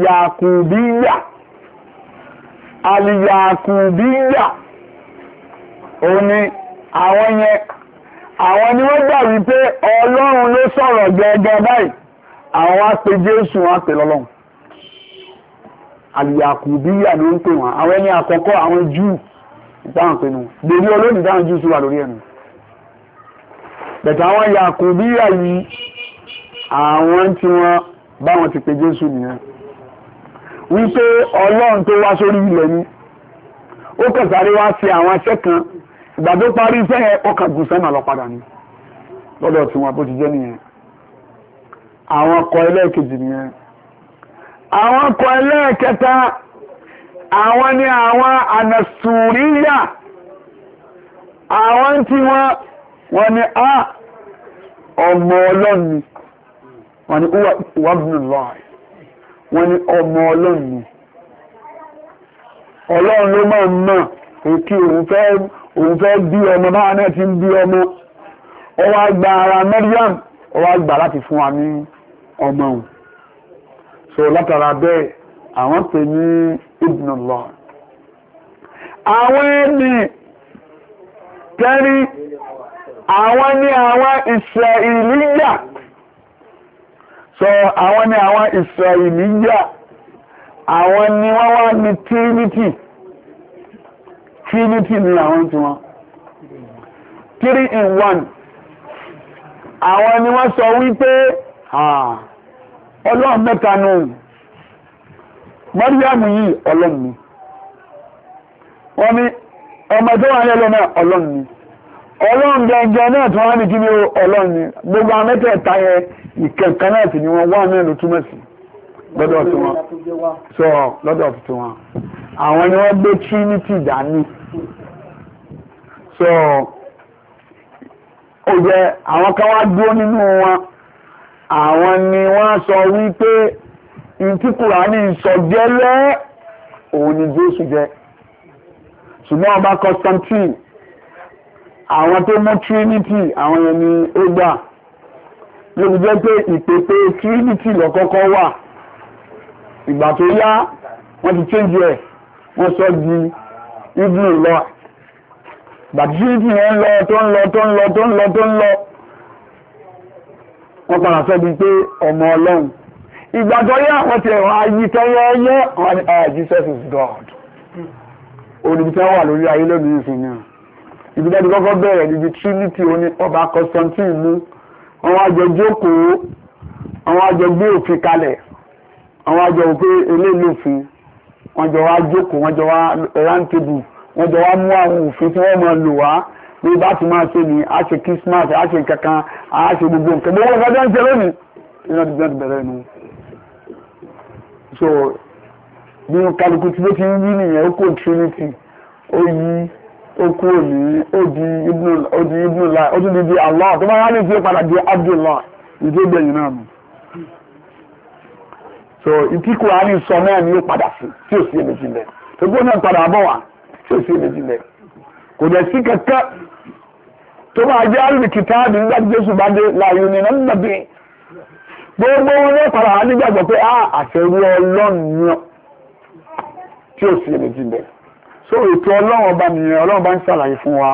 aliyakubiyya òun ni àwọn yẹn àwọn ni wọ́n gbà wípé Ọlọ́run ló sọ̀rọ̀ gẹ́gẹ́ báyìí àwọn wá pè Jésù wọ́n pè lọ́lọ́run àlìyàkùbíyà ló ń pè wọ́n àwọn ẹni àkọ́kọ́ àwọn Júù ìtàwọn pè nù lórí olóòdì táwọn Júù sí wà lórí ẹnu bẹ̀tẹ̀ àwọn yàkùbíyà yìí àwọn tí wọ́n bá wọn ti pè Jésù nìyẹn wípé Ọlọ́run tó wá sórí ilẹ̀ ni ó kẹsàrí wá sí àwọn iṣẹ́ kan ìgbà tó parí iṣẹ́ yẹn ọkàn gùn sẹ́nà lọ padà ní lọ́dọ̀ tí wọ́n bó ti jẹ́ nìyẹn àwọn ọkọ̀ ẹlẹ́ẹ̀kejì nìyẹn àwọn ọkọ̀ ẹlẹ́ẹ̀kẹta àwọn ni àwọn ànàsùríyà àwọn tí wọ́n ní ọmọ Ọlọ́run ni wọ́n ní wabnullah wọ́n ní ọmọ Ọlọ́run ni Ọlọ́run ló máa mọ̀ kí òun fẹ́ bí ọmọ báwa náà ti ń bí ọmọ ó wá gba ara Maryam ó wá gbà láti fún wa ní ọmọ òun so látara bẹ́ẹ̀ àwọn pè ní Ibnullah àwọn ẹni kẹrí àwọn ní àwọn Israiliyya so àwọn ní àwọn Israiliyya àwọn ni wọ́n wá ní Trinity ni àwọn tí wọ́n 3 in 1 àwọn ni wọ́n sọ wípé Ọlọ́run mẹ́ta nù Maryam yìí Ọlọ́run ni wọ́n ní ọmọ tó wà lẹ́lọ náà Ọlọ́run ni Ọlọ́run gẹ́gẹ́ náà tí wọ́n ní kí ní Ọlọ́run ni gbogbo amẹ́tẹ̀ẹ̀ta yẹ ìkẹ̀kẹ́ náà sì ni wọ́n wà náà ló túmọ̀ sí lọ́dọ̀ tí wọ́n sọ lọ́dọ̀ tí wọ́n àwọn ni wọ́n gbé Trinity dání so ó jẹ́ àwọn kan wá dúró nínú wọn àwọn ni wọ́n sọ wípé ìtí Kùránì sọ gẹ́lẹ́ òun ni Jésù jẹ́ ṣùgbọ́n ọba Constantine àwọn tó mú Trinity àwọn yẹn ni ó gbà lóbi jẹ́ pé ìpèpè Trinity lọ́kọ́kọ́ wà ìgbà tó yá wọ́n ti change ẹ̀ wọ́n sọ di Ibnullah bàtí Trinity yẹn lọ tó ń lọ wọ́n padà sọ bí pé ọmọ Ọlọ́run ìgbà tó yá wọ́n ti ẹ̀wọ̀n ayítẹ́yẹ́yẹ́ wọ́n ni Jesus is God olùbítẹ́ wà lórí ayé lónìí ìsìn náà ìbílẹ̀ tí kọ́kọ́ bẹ̀rẹ̀ níbi Trinity oní ọba Constantine mú àwọn àjọ jókòó àwọn àjọ gbé òfin kalẹ̀ àwọn àjọ òpé eléèlòfin wọ́n jọ wá jókòó wọ́n jọ wá round table wọ́n jọ wá mú àwọn òfin tí wọ́n máa lò wá ní bá ti máa ṣe ní a ṣe Christmas a ṣe kankan a ṣe gbogbo nǹkan gbogbo nǹkan tó ń ṣe lónìí iná ti bẹ̀rẹ̀ nù so bí kálukú tí ló ti ń yí nìyẹn ó kó Trinity ó yí ó kú òní ó di Ibnullah ó tún di Allah tó máa ní tí ó padà di Abdullah ìdí ìgbẹ̀yìn náà nù so ìtí Kùránì sọ náà ni ó padà sí tí ò sí èméjì lẹ̀ tó gbó náà padà bọ̀ wá tí ò sí èméjì lẹ̀ kò dẹ̀ sí kẹ̀kẹ́ tó máa jẹ́ àrùn kìtáàbì nígbà tí Jésù bá dé láàyè ní náà nàbí gbogbo wọn náà padà wá nígbàgbọ́ pé àṣẹrú Ọlọ́run ni tí ò sí èméjì lẹ̀ so ètò Ọlọ́run ọba nìyẹn Ọlọ́run bá ń ṣàlàyé fún wa.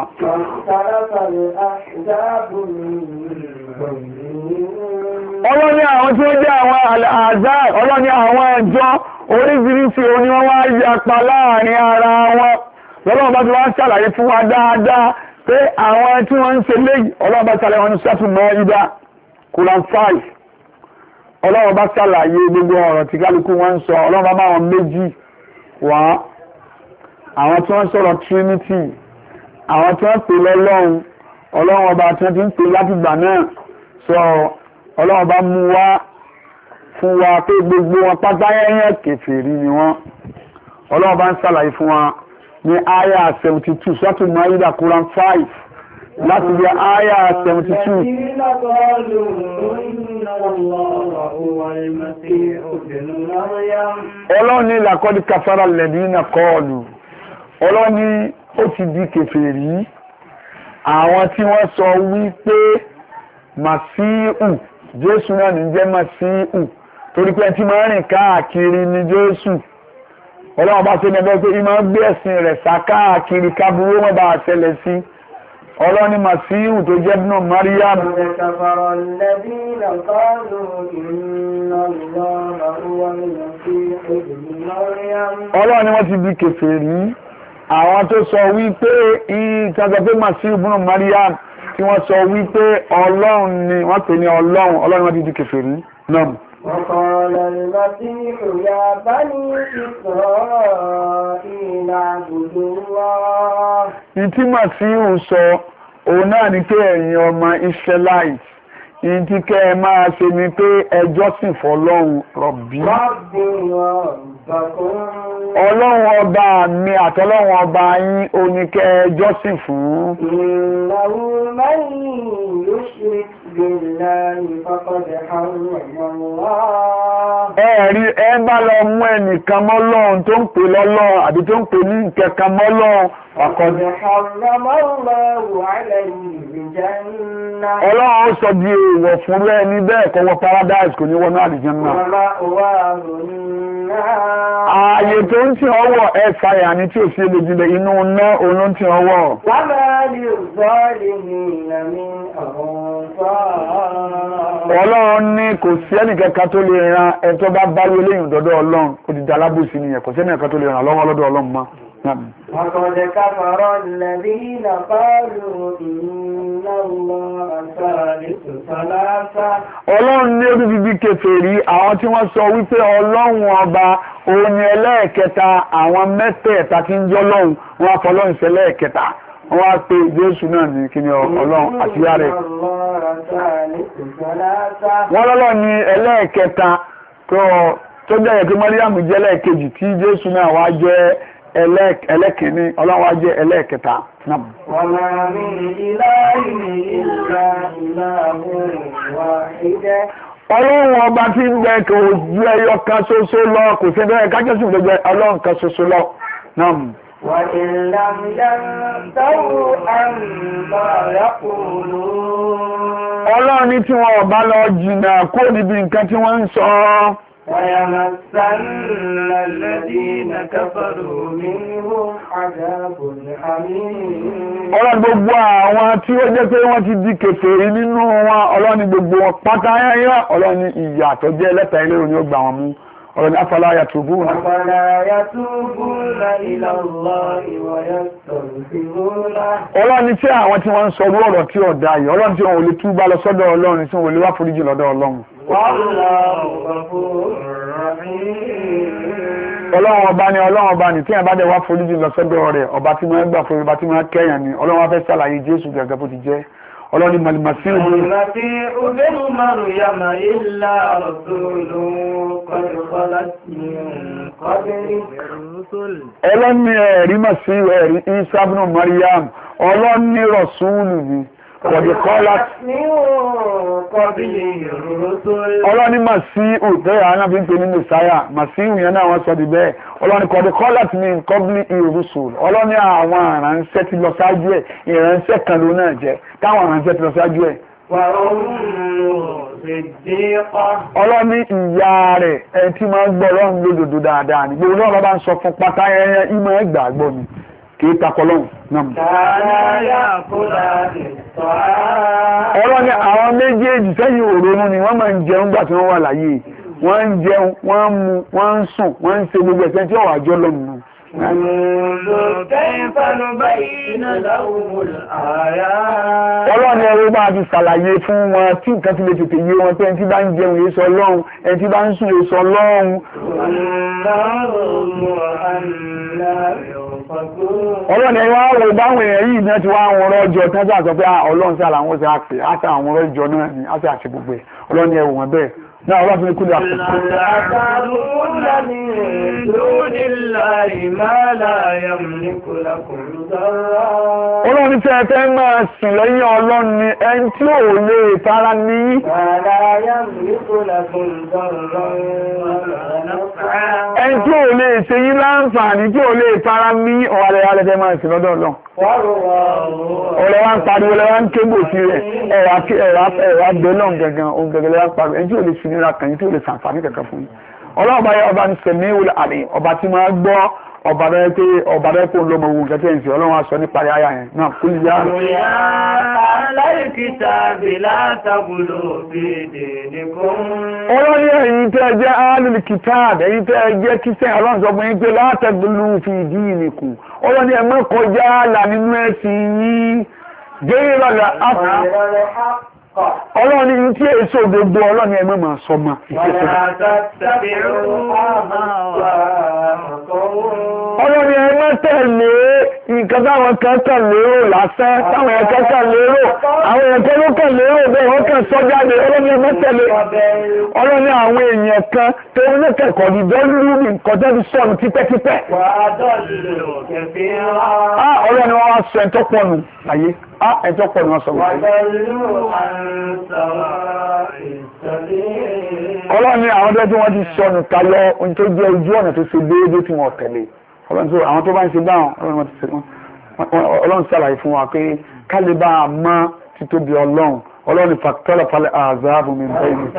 Ọlọ́ni àwọn tí ó jẹ́ àwọn àzá ọlọ́ni àwọn ẹjọ́ oríṣiríṣi oní wọ́n wá yapa láàrin ara wọn lọ́lọ́run bá ti wá ń ṣàlàyé fún wa dáadáa pé àwọn tí wọ́n ń ṣe léyìí Ọlọ́run bá ṣàlàyé wọn ní sọ́tún Máídà Quran 5 Ọlọ́run bá ṣàlàyé gbogbo ọ̀rọ̀ tí kálukú wọn ń sọ Ọlọ́run bá bá wọn méjì wá àwọn tí wọ́n sọ̀rọ̀ Trinity àwọn tí wọ́n pè lọ́lọ́run Ọlọ́run ọba tí wọ́n ti ń pè látìgbà náà sọ Ọlọ́run bá mú wá fún wa pé gbogbo wọn pátá yẹ́yẹ́ kèfèrí ni wọ́n Ọlọ́run bá ń ṣàlàyé fún wa ní àyà 72 sọ́tún Máídà Quran 5 láti bí àyà 72. Ọlọ́run ní làkọ́dí kàfàrà lẹ́dínà kọ́ọ̀lù Ọlọ́run ní ó ti di kèfèrí àwọn tí wọ́n sọ wípé Màsíhù Jésù náà ní jẹ́ Màsíhù torí pé tí máa rìn káàkiri ní Jésù Ọlọ́run bá ṣe ní ẹgbẹ́ pé ìmọ̀ gbé ẹ̀sìn rẹ̀ sá káàkiri kábúrú wọn bá ṣẹlẹ̀ sí Ọlọ́run ní Màsíhù tó jẹ́ bínú Maryam Ọlọ́run ní wọ́n ti di kèfèrí àwọn tó sọ wípé ìtàgbà pé Màsíhù bínú Maryam tí wọ́n sọ wípé Ọlọ́run ni wọ́n pè ní Ọlọ́run wọ́n ti di kèfèrí náà. وقال المسيح يا بني إسرائيل اعبدوا الله. Ìtí Màsíhù sọ òun náà ni pé ẹ̀yin ọmọ Israelite ìtí kẹ́ ẹ máa ṣe ni pé ẹ jọ́sìn fọ́lọ́run Rọ̀bí. Ọlọ́run ọba mi àtọlọ́run ọba yín oníkẹ́ ẹ jọ́sìn fún. إنه من يشرك بالله فقد حرم الله ẹ̀rí ẹ bá lọ mú ẹnìkan mọ́ Ọlọ́run tó ń pè lọ́lọ́run àbí tó ń pè ní nkẹ̀kan mọ́ Ọlọ́run àkọ́dé. Ọlọ́run sọ di èèwọ̀ fún rẹ ní bẹ́ẹ̀ kọ́ wọ paradise kò ní wọnú àlùjánnà. Ààyè tó ń tí ọwọ́ ẹ fàyà ní tí ò sí lójúlẹ̀ inú ná òun tí ọwọ́. Ọlọ́run ní kò sí ẹnìkẹ́kẹ́ tó lè ran ẹni tó bá bá lé lẹ́yìn dọ́dọ̀ Ọlọ́run ó ti dá alábòsí nìyẹn kò sí ẹnìkẹ́kẹ́ tó lè ràn lọ́wọ́ lọ́dọ̀ Ọlọ́run mọ́. وقد كفر الذين قالوا إن الله ثالث ثلاثة. Ọlọ́run ní orí bíbí kèfèrí àwọn tí wọ́n sọ wípé Ọlọ́run ọba òun ni ẹlẹ́ẹ̀kẹta àwọn mẹ́tẹ̀ẹ̀ta tí ń jẹ́ Ọlọ́run wọn á fọlọ́run sí ẹlẹ́ẹ̀kẹta wọ́n á pe Jésù náà ní kíni Ọlọ́run àti ìyá rẹ̀. Wọ́n lọ́lọ́ ní ẹlẹ́ẹ̀kẹta tó jẹ́ ẹ̀kẹ́ Màríàmù jẹ́ ẹlẹ́ẹ̀kejì tí Jésù náà wá jẹ́ ẹlẹ́kìnní Ọlọ́run wá jẹ́ ẹlẹ́ẹ̀kẹta náà. وما من إله إلا إله واحد. Ọlọ́run ọba tí ń bẹ kò ju ẹyọ kan ṣoṣo lọ kò sí ẹgbẹ́ kájọ́sùn ló jẹ́ Ọlọ́run kan ṣoṣo lọ náà. وإن لم ينتهوا عما يقولون. Ọlọ́run ní tí wọn ọba lọ jìnnà kó níbi nǹkan tí wọ́n ń sọ. ويمسن الذين كفروا منهم عذاب أليم. Ọlọ́run gbogbo àwọn tí ó jẹ́ pé wọ́n ti di kèfèrí nínú wọn Ọlọ́run ní gbogbo wọn pátá yányá Ọlọ́run ní ìyà tó jẹ́ ẹlẹ́ta ilérò ni ó gbà wọn mú Ọlọ́run ní afala yatubuna. أفلا يتوبون إلى الله ويستغفرونه. Ọlọ́run ní tí àwọn tí wọ́n ń sọ ọ̀rọ̀ tí ọ̀dà yìí Ọlọ́run tí wọn ò lè túbá lọ sọ́dọ̀ Ọlọ́run tí wọn ò lè wá foríjì lọ́dọ̀ Ọlọ́run. Ọlọ́run ọba ni tí ẹ̀ bá dẹ̀ wá foríjì lọ sọ́dọ̀ rẹ̀ ọba tí wọ́n gbà fún ọba tí wọ́n kẹ́yàn ni Ọlọ́run wá fẹ́ ṣàlàyé Jésù gẹ́gẹ́ bó ti jẹ́ Ọlọ́run ní màlìmọ̀sí òun. Ọlọ́run ní ẹ̀rí màsí ẹ̀rí Isa ibn Maryam Ọlọ́run ní rọ̀súùlù ni kọ̀dìkọ́lá Ọlọ́ni Màsíhù tẹ́yà náà fi ń pè ní Mèsáyà Màsíhù yẹn náà wọ́n sọ di bẹ́ẹ̀ Ọlọ́ni kọ̀dìkọ́lá ti ní kọ́bílì ìrúsùl Ọlọ́ni àwọn àránṣẹ́ ti lọ sáájú ẹ̀ ìránṣẹ́ kan ló náà jẹ́ táwọn àránṣẹ́ ti lọ sáájú ẹ̀. Ọlọ́ni ìyá rẹ̀ ẹ̀ tí máa ń gbọ́ Ọlọ́run lódodo dáadáa ni gbogbo náà bá ń sọ fún pátá ẹ̀yẹ ìmọ̀ ẹ̀gbàgbọ́ ni kìí takọlọ́hùn náà. Ọ̀rọ̀ ni àwọn méjèèjì sẹ́yìn òrónú ni wọ́n máa ń jẹun gbà tí wọ́n wà láyé wọ́n ń jẹun wọ́n ń mu wọ́n ń sùn wọ́n ń ṣe gbogbo ẹ̀sẹ̀ tí ọ̀wà jọ lọ́nà. Ọlọ́run ni ẹrú bá ti ṣàlàyé fún wọn tí nǹkan ti lè tètè yé wọn pé ẹni tí bá ń jẹun èso Ọlọ́run ẹni tí bá ń sùn èso Ọlọ́run. Ọlọ́run ẹ̀yọ́ àwọ̀ ìbáwọn èèyàn yìí náà ti wá àwọn ọ̀rọ̀ ọjọ́ tí wọ́n sọ pé Ọlọ́run sí àlàwọn ṣe àpè àti àwọn ọ̀rọ̀ ìjọ náà ni a sì àti gbogbo ẹ̀ Ọlọ́run ni ẹ̀wọ̀n bẹ́ẹ̀ náà Ọlọ́run fi ní kúlẹ̀ àpò. Ọlọ́run ní fẹ́ẹ̀fẹ́ máa sìn lẹ́yìn Ọlọ́run ni ẹni tí ò lè fara ní. Ẹni tí ò lè ṣe yín láǹfààní tí ò lè fara ní ọ̀rẹ́ alẹ́fẹ́ máa sìn lọ́dọ̀ Ọlọ́run. Ọ̀rẹ́ wa ń pariwo lẹ́wà ń kébò sí rẹ̀ ẹ̀wà bẹ́ẹ̀ náà gangan ohun gẹ́gẹ́ lẹ́wà ń pariwo ẹni tí ò lè fi nira kàn yín tí ò lè ṣàǹfààní kankan fún yín. Ọlọ́run bá yẹ ọba ní sẹ̀mí ìwòlẹ̀ àlè ọba tí máa gbọ́ ọba rẹ̀ pé ló mọ ohun kẹtẹ́ ìsìn Ọlọ́run aṣọ nípa ayá yẹn náà kú yá. Ọlọ́run ẹ̀yin tẹ́ jẹ́ alul kitab ẹ̀yin tẹ́ jẹ́ kíṣẹ́ Ọlọ́run sọ fún yín pé la taglu fi dinikum Ọlọ́run ẹ má kọjá ààlà nínú ẹ̀sìn yín gẹ́rẹ́ lọ́la Ọlọ́run ní tí èso gbogbo Ọlọ́run ẹ̀mọ́ máa sọ ma. Ọlọ́run ẹ̀mọ́ tẹ̀lé nǹkan táwọn kan kàn lérò lásán táwọn èèyàn kan kàn lérò àwọn èèyàn kan ló kàn lérò bẹ́ẹ̀ wọ́n kàn sọ jáde ọlọ́ni ẹ mọ́tẹ́lẹ̀ ọlọ́ni àwọn èèyàn kan tó ní kẹ̀kọ́ ní dọ́lú ní nǹkan tó ti sọnù tipẹ́tipẹ́. ọlọ́ni wọn wá sọ ẹ̀ńtọ́ pọ̀ nù láyé ẹ̀ńtọ́ pọ̀ nù wọn sọ wọ́n. ọlọ́ni àwọn tó tí wọ́n ti sọnù tayọ ohun tó jẹ́ ojú ọ̀nà tó ṣe déédéé tí wọ́n tẹ̀lé ọlọ́run tó àwọn tó bá ń ṣe báwọn ọlọ́run ṣàlàyé fún wa pé kálíbà mọ́ títóbi ọlọ́run ọlọ́run fàtọ́lá falẹ̀ àzáàbù mi bẹ́ẹ̀ ni.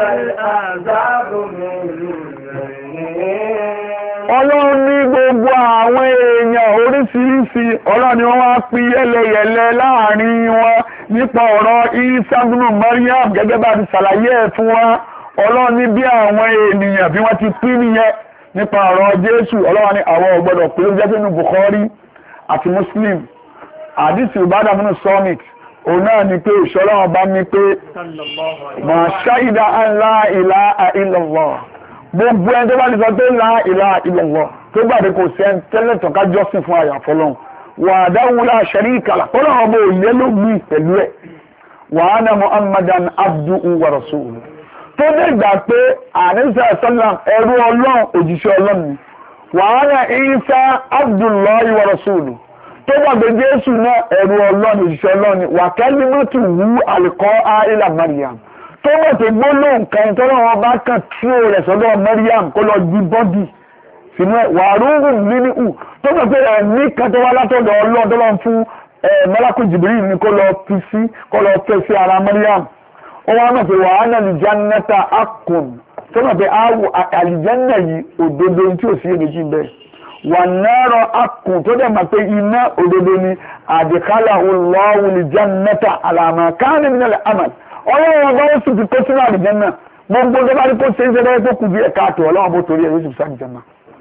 ọlọ́run ní gbogbo àwọn èèyàn oríṣiríṣi ọlọ́run ni wọ́n wá pín yẹ́lẹyẹ̀lẹ láàrin wọn nípa ọ̀rọ̀ Ìsá ibn Maryam gẹ́gẹ́ bá ti ṣàlàyé ẹ̀ fún wa ọlọ́run ní bí àwọn ènìyàn bí wọ́n ti pín nìyẹn nípa ọ̀rọ̀ Jésù ọlọ́run ní àwọn ọgbọ́dọ̀ pé ó jẹ́ pé ní Bukhari àti Muslim àdìsí ìbádàmúnú summit òun náà ni pé ìṣọ́lọ́wọ́ bá ní pé ma ṣáìdá an la ilaha illallah gbogbo ẹni tó bá ti sọ pé la ilaha illallah tó gbàdé kò sẹ́ tẹ́lẹ̀ tọ́ka jọ́sìn fún àyàfọ́lọ́hun wà dáwùlá sharika lahu kọ́lọ́wọ́ bó yẹ ló gbìn pẹ̀lú ẹ̀ wa anna Muhammadan abduhu wa rasuluhu tó dé gbà pé àníṣà sallam ẹrú ọlọ́run òjíṣẹ́ ọlọ́run ni wa anna Isa abdullahi wa rasuluhu tó gbàgbé Jésù náà ẹrú ọlọ́run òjíṣẹ́ ọlọ́run ni wa kalimatu hu alqaha ila Maryam tó mọ̀ pé gbólóhùn kan tó lọ́wọ́ bá kàn tí ó rẹ̀ sọ́dọ̀ Maryam kó lọ di bọ́dì sínú ẹ̀ wà rúrùn nínú tó mọ̀ pé ẹ̀mí kan tó wá látọ̀dọ̀ ọlọ́run tó lọ́n fún Malaku Jibril ní kó lọ fi sí kó lọ fẹ́ sí ara Maryam ó wá mọ̀ pé wà á náà lìjánátà akùn tó mọ̀ pé àlìjánà yìí òdodo tí ò sí èméjì bẹ́ẹ̀ wà náírà akùn tó dẹ̀ mọ̀ pé iná òdodo ni àdìkálà Allahu lìjánátà àlàmà káàní minal amal ọlọ́run ọba ó sì ti kó sínú àlìjánà gbogbo tó bá rí kó ṣe ń ṣe lọ́wọ́ tó kù bí ẹ̀ka àtọ̀ ọlọ́run bó torí ẹ̀ yóò sì fi àlìjánà.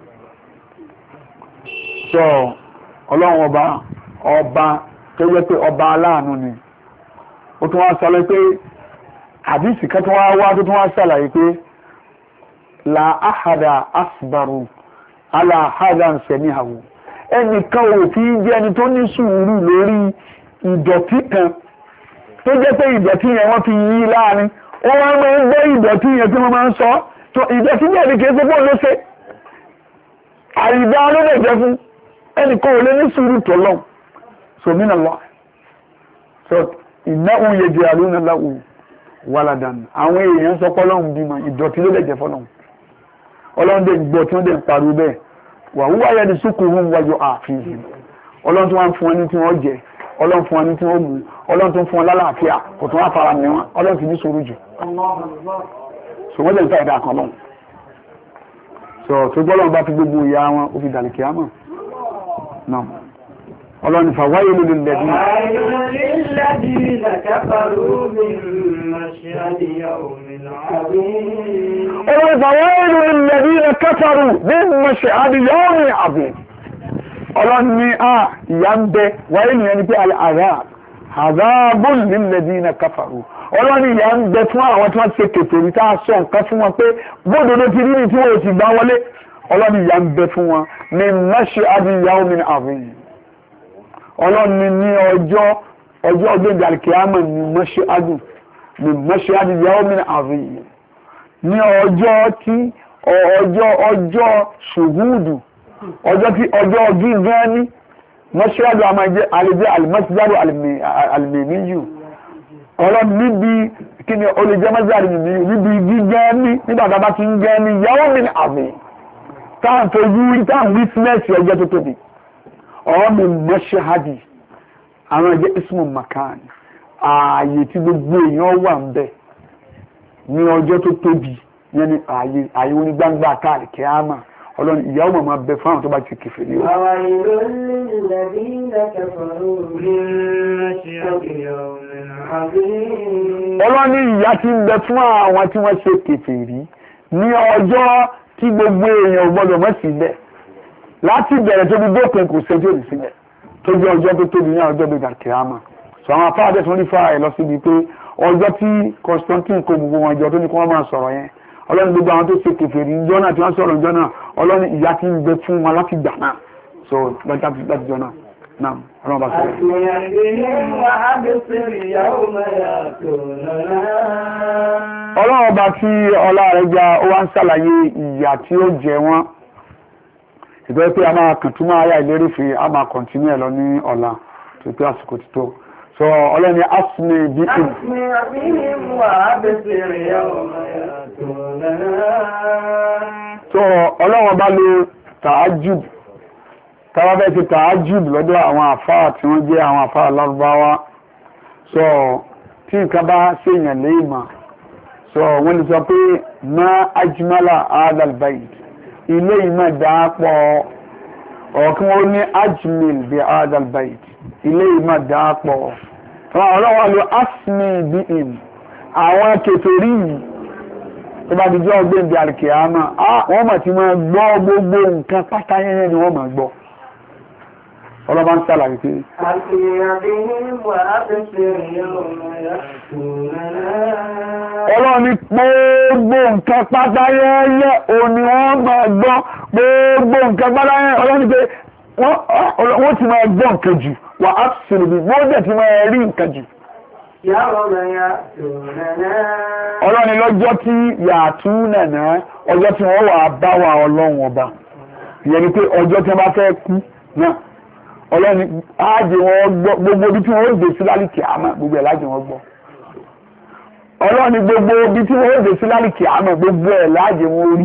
sọ ọlọ́run ọba tó yẹ pé ọba aláàánú ni ó tún wá sọ pé àdìsí kan tó wá tó tún wá ṣàlàyé pé la ahada asbaru ala hadan sami'ahu ẹnìkan ò fi jẹ́ ẹni tó ní sùúrù lórí ìdọ̀tí kan tó jẹ́ pé ìdọ̀tí yẹn wọ́n fi yí láàrin ó wá máa ń gbé ìdọ̀tí yẹn tí wọ́n máa ń sọ tó ìdọ̀tí yẹn ní kìí sọ́pọ̀ ló ṣe àìdá ló lè jẹ́ fún ẹnìkan ò lè ní sùúrù tó lọ sòmínà lọ so ìnáwó yẹjẹ àlónàláwò wàlàdàn àwọn èèyàn sọ pọ́lọ́hùn bímọ ìdọ̀tí ló lè jẹ́ fọ́lọ́hùn ọlọ́run dẹ̀ gbọ́ tí wọ́n dẹ̀ ń pariwo bẹ́ẹ̀ wà wúwá yẹn ni sùkúrú wájú àfihàn ọlọ́run tí wọ́n fún wọn ní tí wọ́n jẹ ọlọ́run fún wọn ní tí wọ́n mú ọlọ́run tó fún wọn lálàáfíà kò tún wá fara mi wọn ọlọ́run ti ní sùúrù jù so wọ́n dẹ̀ ń ta ẹ̀dá kan lọ́hùn so tó gbọ́ lọ́run bá fi gbogbo ìyá wọn ó fi dàlẹ̀ kíámọ̀ náà ọlọ́run ní fàwáyé ló lè lẹ́bí ọlọ́run fàwáyé ló lè lẹ́bí na kafaru bí mọ̀ṣẹ́ àdìyàwó ní àbí ọlọ́run ní ìyá ń bẹ wáyé nìyẹn ni pé àzáàbùn lílẹ̀dí na kafaru ọlọ́run ìyá ń bẹ fún àwọn tí wọ́n ṣe kèfèrí tá a sọ nǹkan fún wọn pé bódodo ti rí ní tí wọ́n sì gbá wọlé ọlọ́run ìyá ń bẹ fún wọn ní mọ̀ṣẹ́ àdìyàwó ní àbí ọlọ́run ní ọjọ́ ọgbẹ́gbẹ́ alkiyama ní mọ́ṣíádù ní mọ́ṣíádù yawmin azim ní ọjọ́ tí ọjọ́ ṣùhúdù ọjọ́ gígan ní mọ́ṣíádù a máa jẹ́ alẹ́jẹ́ alìmọ́ṣíádù alìmẹ̀míyù ọlọ́run níbi kí ni olùjẹ́ mọ́ṣíádù alìmẹ̀míyù níbi gígan ní nígbàtà bá ti ń gẹ́ ní yawmin azim táà fojú rí táà witness ọjọ́ tó tóbi ọmọ mọ́ṣáhádì àwọn ẹgbẹ́ ismu makan ààyè tí gbogbo èèyàn wà ń bẹ ní ọjọ́ tó tóbi yẹn ni ààyè onígbàngbà káàlì kíámà ọlọ́run ìyàwó màmá bẹ fún àwọn tó bá ti kẹfẹ́ ní ọlọ́run ìyà ti ń bẹ fún àwọn tí wọ́n ṣe kẹfẹ́ rí ní ọjọ́ tí gbogbo èèyàn ò gbọdọ̀ mọ́ sílẹ̀ láti bẹ̀rẹ̀ tó bí dópin kò ṣe tí ó lè sílẹ̀ tó jẹ́ ọjọ́ tó tóbi ní ọjọ́ gbẹ̀dà kìámà sọ àwọn afáàdé tó ń rí fáà ẹ̀ lọ síbi pé ọjọ́ tí Constantine kó gbogbo wọn jọ tó ní kí wọ́n máa sọ̀rọ̀ yẹn ọlọ́run gbogbo àwọn tó ṣe kèfèrí ìjọ náà tí wọ́n sọ̀rọ̀ ìjọ náà ọlọ́run ìyà ti ń bẹ fún wọn láti gbà náà so láti jọ náà náà ọlọ́run bá sọ. Ọlọ́run bá tí ọlá rẹ̀ já ó wá ń ṣàlàyé ìyà tí ó jẹ wọ́n ìbẹ́ pé a máa kàn túmọ̀ ayá ìlérí fi a máa kọ̀ntínú ẹ̀ lọ ní ọ̀la tó pé àsìkò ti tó so ọlọ́ni asmi bí i so ọlọ́wọ́ bá lo tààjùd tàbá bẹ́ẹ̀ ti tààjùd lọ́dọ̀ àwọn àfáà tí wọ́n jẹ́ àwọn àfáà lárúbáwá so tí nǹkan bá ṣèyàn léèmà so wọ́n lè sọ pé má ajmala adalbayt ilé ìmọ̀ dáápọ̀ ọ̀kí wọ́n ní ajmil bí adalbayt ilé ìmọ̀ dáápọ̀ ọlọ́wọ́ lo asmi bí im àwọn kèfèrí tó bá dìjọ́ ọgbẹ́ ìdí alkiyama wọ́n mọ̀ tí wọ́n gbọ́ gbogbo nǹkan pátá yẹn ni wọ́n mọ̀ gbọ́ ọlọ́bá ń sàlàyé pé ọlọ́ni gbogbo nǹkan pátá yẹn òní wọ́n mọ̀ gbọ́ gbogbo nǹkan pátá yẹn ọlọ́ni pé wọ́n ti máa gbọ́ nǹkan jù wà á sèrè bí wọ́n dẹ̀ ti máa rí nǹkan jù ọlọ́ni lọ́jọ́ tí yàtú nàná ọjọ́ tí wọ́n wà bá wa ọlọ́run ọba ìyẹn ni pé ọjọ́ tí wọ́n bá fẹ́ kú náà ọlọ́ni ájì wọn gbọ́ gbogbo ibi tí wọ́n ó dé sí lálìkì àmà gbogbo ẹ̀ lájì wọn gbọ́ ọlọ́ni gbogbo ibi tí wọ́n ó dé sí lálìkì àmà gbogbo ẹ̀ lájì wọn orí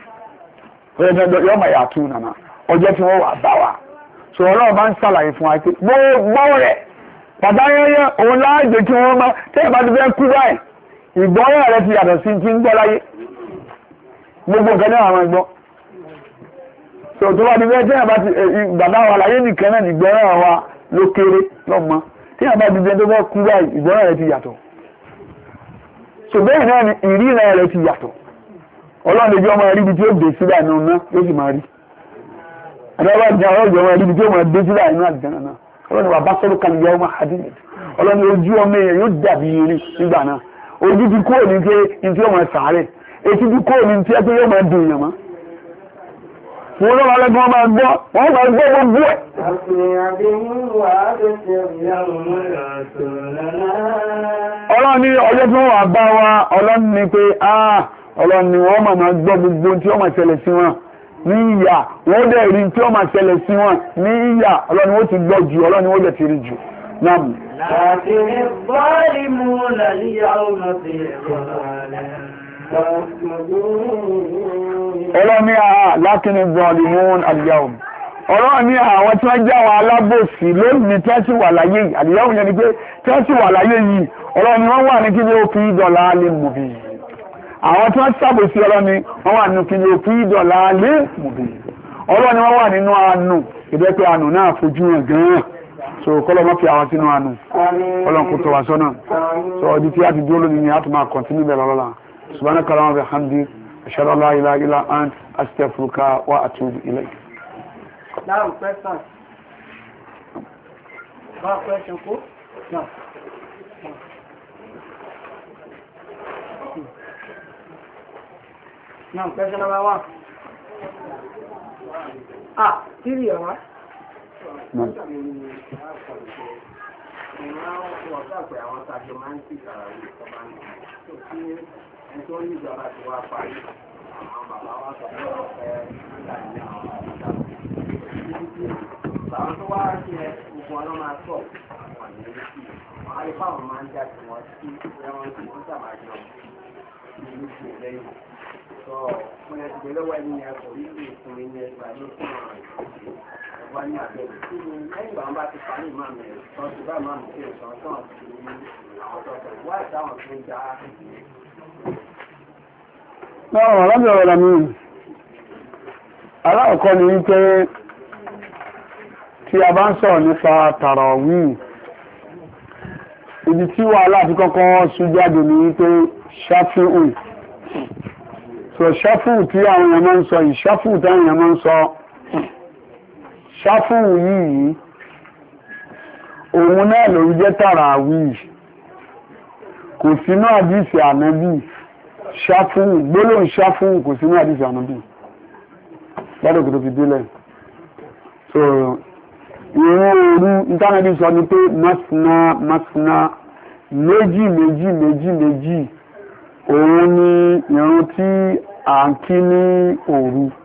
yọmọ yàtú nàná ọjọ́ tí wọ́n wà bá wa so ọlọ́run bá ń ṣàlàyé fún wa pé gbogbo rẹ̀ pàtàkìyẹ òun láàjẹ kí wọ́n máa tẹ́ẹ̀ bá ti fẹ́ kú báyìí ìgbọ́ràn rẹ̀ ti yàtọ̀ sí ti ń gbọ́ láyé gbogbo nǹkan ní àwọn ẹgbọ́ so tó bá ti fẹ́ tẹ́ẹ̀ bá ti bàbá wa láyé nìkan náà ìgbọ́ràn wa ló kéré lọ́mọ tẹ́ẹ̀ bá ti fẹ́ tó fẹ́ kú báyìí ìgbọ́ràn rẹ̀ ti yàtọ̀ so bẹ́ẹ̀ náà ni ìríran rẹ̀ ti yàtọ̀ ọlọ́run lè jẹ́ ọmọ rí ibi tí ó dé síbẹ̀ nínú náà ló sì máa rí àdọ́gbà jẹ́ ọlọ́run ọmọ rí ibi tí ó máa dé síbẹ̀ nínú àdìjẹ́ náà ọlọ́ni wà bá sọ́rọ̀ kan yẹ ọmọ hadid ọlọ́ni ojú ọmọ èèyàn yóò dàbí irin nígbà náà ojú ti kúrò ní pé ní tí ó máa sàárẹ̀ etí ti kúrò ní tí ẹ pé yóò máa dùn èèyàn mọ́ fún ọlọ́run alẹ́gbọ́n máa gbọ́ wọ́n máa gbọ́ gbogbo ẹ̀. ọlọ́ni ọjọ́ tí wọ́n wà bá wa ọlọ́ni ni pé ọlọ́ni wọ́n máa gbọ́ gbogbo tí ó máa ṣẹlẹ̀ sí wọn ní ìyà wọ́n dẹ̀ rí tí ó máa ṣẹlẹ̀ sí wọn ní ìyà ọlọ́ni wọ́n ti gbọ́ jù ọlọ́ni wọ́n dẹ̀ ti rí jù náà mú. ọlọ́ni lákínní zalimun al-yawm ọlọ́ni àwọn tí wọ́n jẹ́ àwọn alábòsí lónìí tí wọ́n sì wà láyé yìí al-yawm yẹn ni pé tí wọ́n sì wà láyé yìí ọlọ́ni wọ́n wà ní kí ni ó fi dọ̀là lè mú bí àwọn tí wọ́n ṣàbòsí ọlọ́ni wọ́n wà nínú kìí òkú ìdọ̀lá lé mùbí ọlọ́ni wọ́n wà nínú àánú ìdẹ́pẹ́ àánú náà fojú hàn gan-an so kọ́lọ́ mọ́ fi àwọn sínú àánú ọlọ́n kò tọ́ wa sọ́nà so ọdí tí a ti dúró lónìí ni a tún máa kọ̀ntínú bẹ̀rẹ̀ lọ́la subhanaka Allahumma wa bihamdik ashhadu an la ilaha illa anta astaghfiruka wa atubu ilayk. Now question. Question ko? No. Now, question number 1. Three, right? No. So, when I get away in there, so you can see me as I look on one year. I'm about to find my man, so to buy my kids, so I can't see why down to die. Náà lọ́jọ́ ọ̀rọ̀ mi, aláàkọ́ ni wípé tí a bá ń sọ̀rọ̀ nípa tàràwí, ibi tí wàhálà ti kọ́kọ́ sún jáde ní wípé ṣáfíù. So ṣáfíù tí àwọn èèyàn máa ń sọ yìí, ṣáfíù tí àwọn èèyàn máa ń sọ, ṣáfíù yìí, òun náà ló jẹ́ tàràwí, kò sínú àdìsí ànábì. Ṣáfún gbólóhùn ṣáfún kò sínú àdìsí ànábì ládòkò tó fi délẹ̀ so ìrun òru ìtànàbí sọ ní pé masna masna méjì méjì méjì méjì òun ni ìrun tí à ń kí ní òru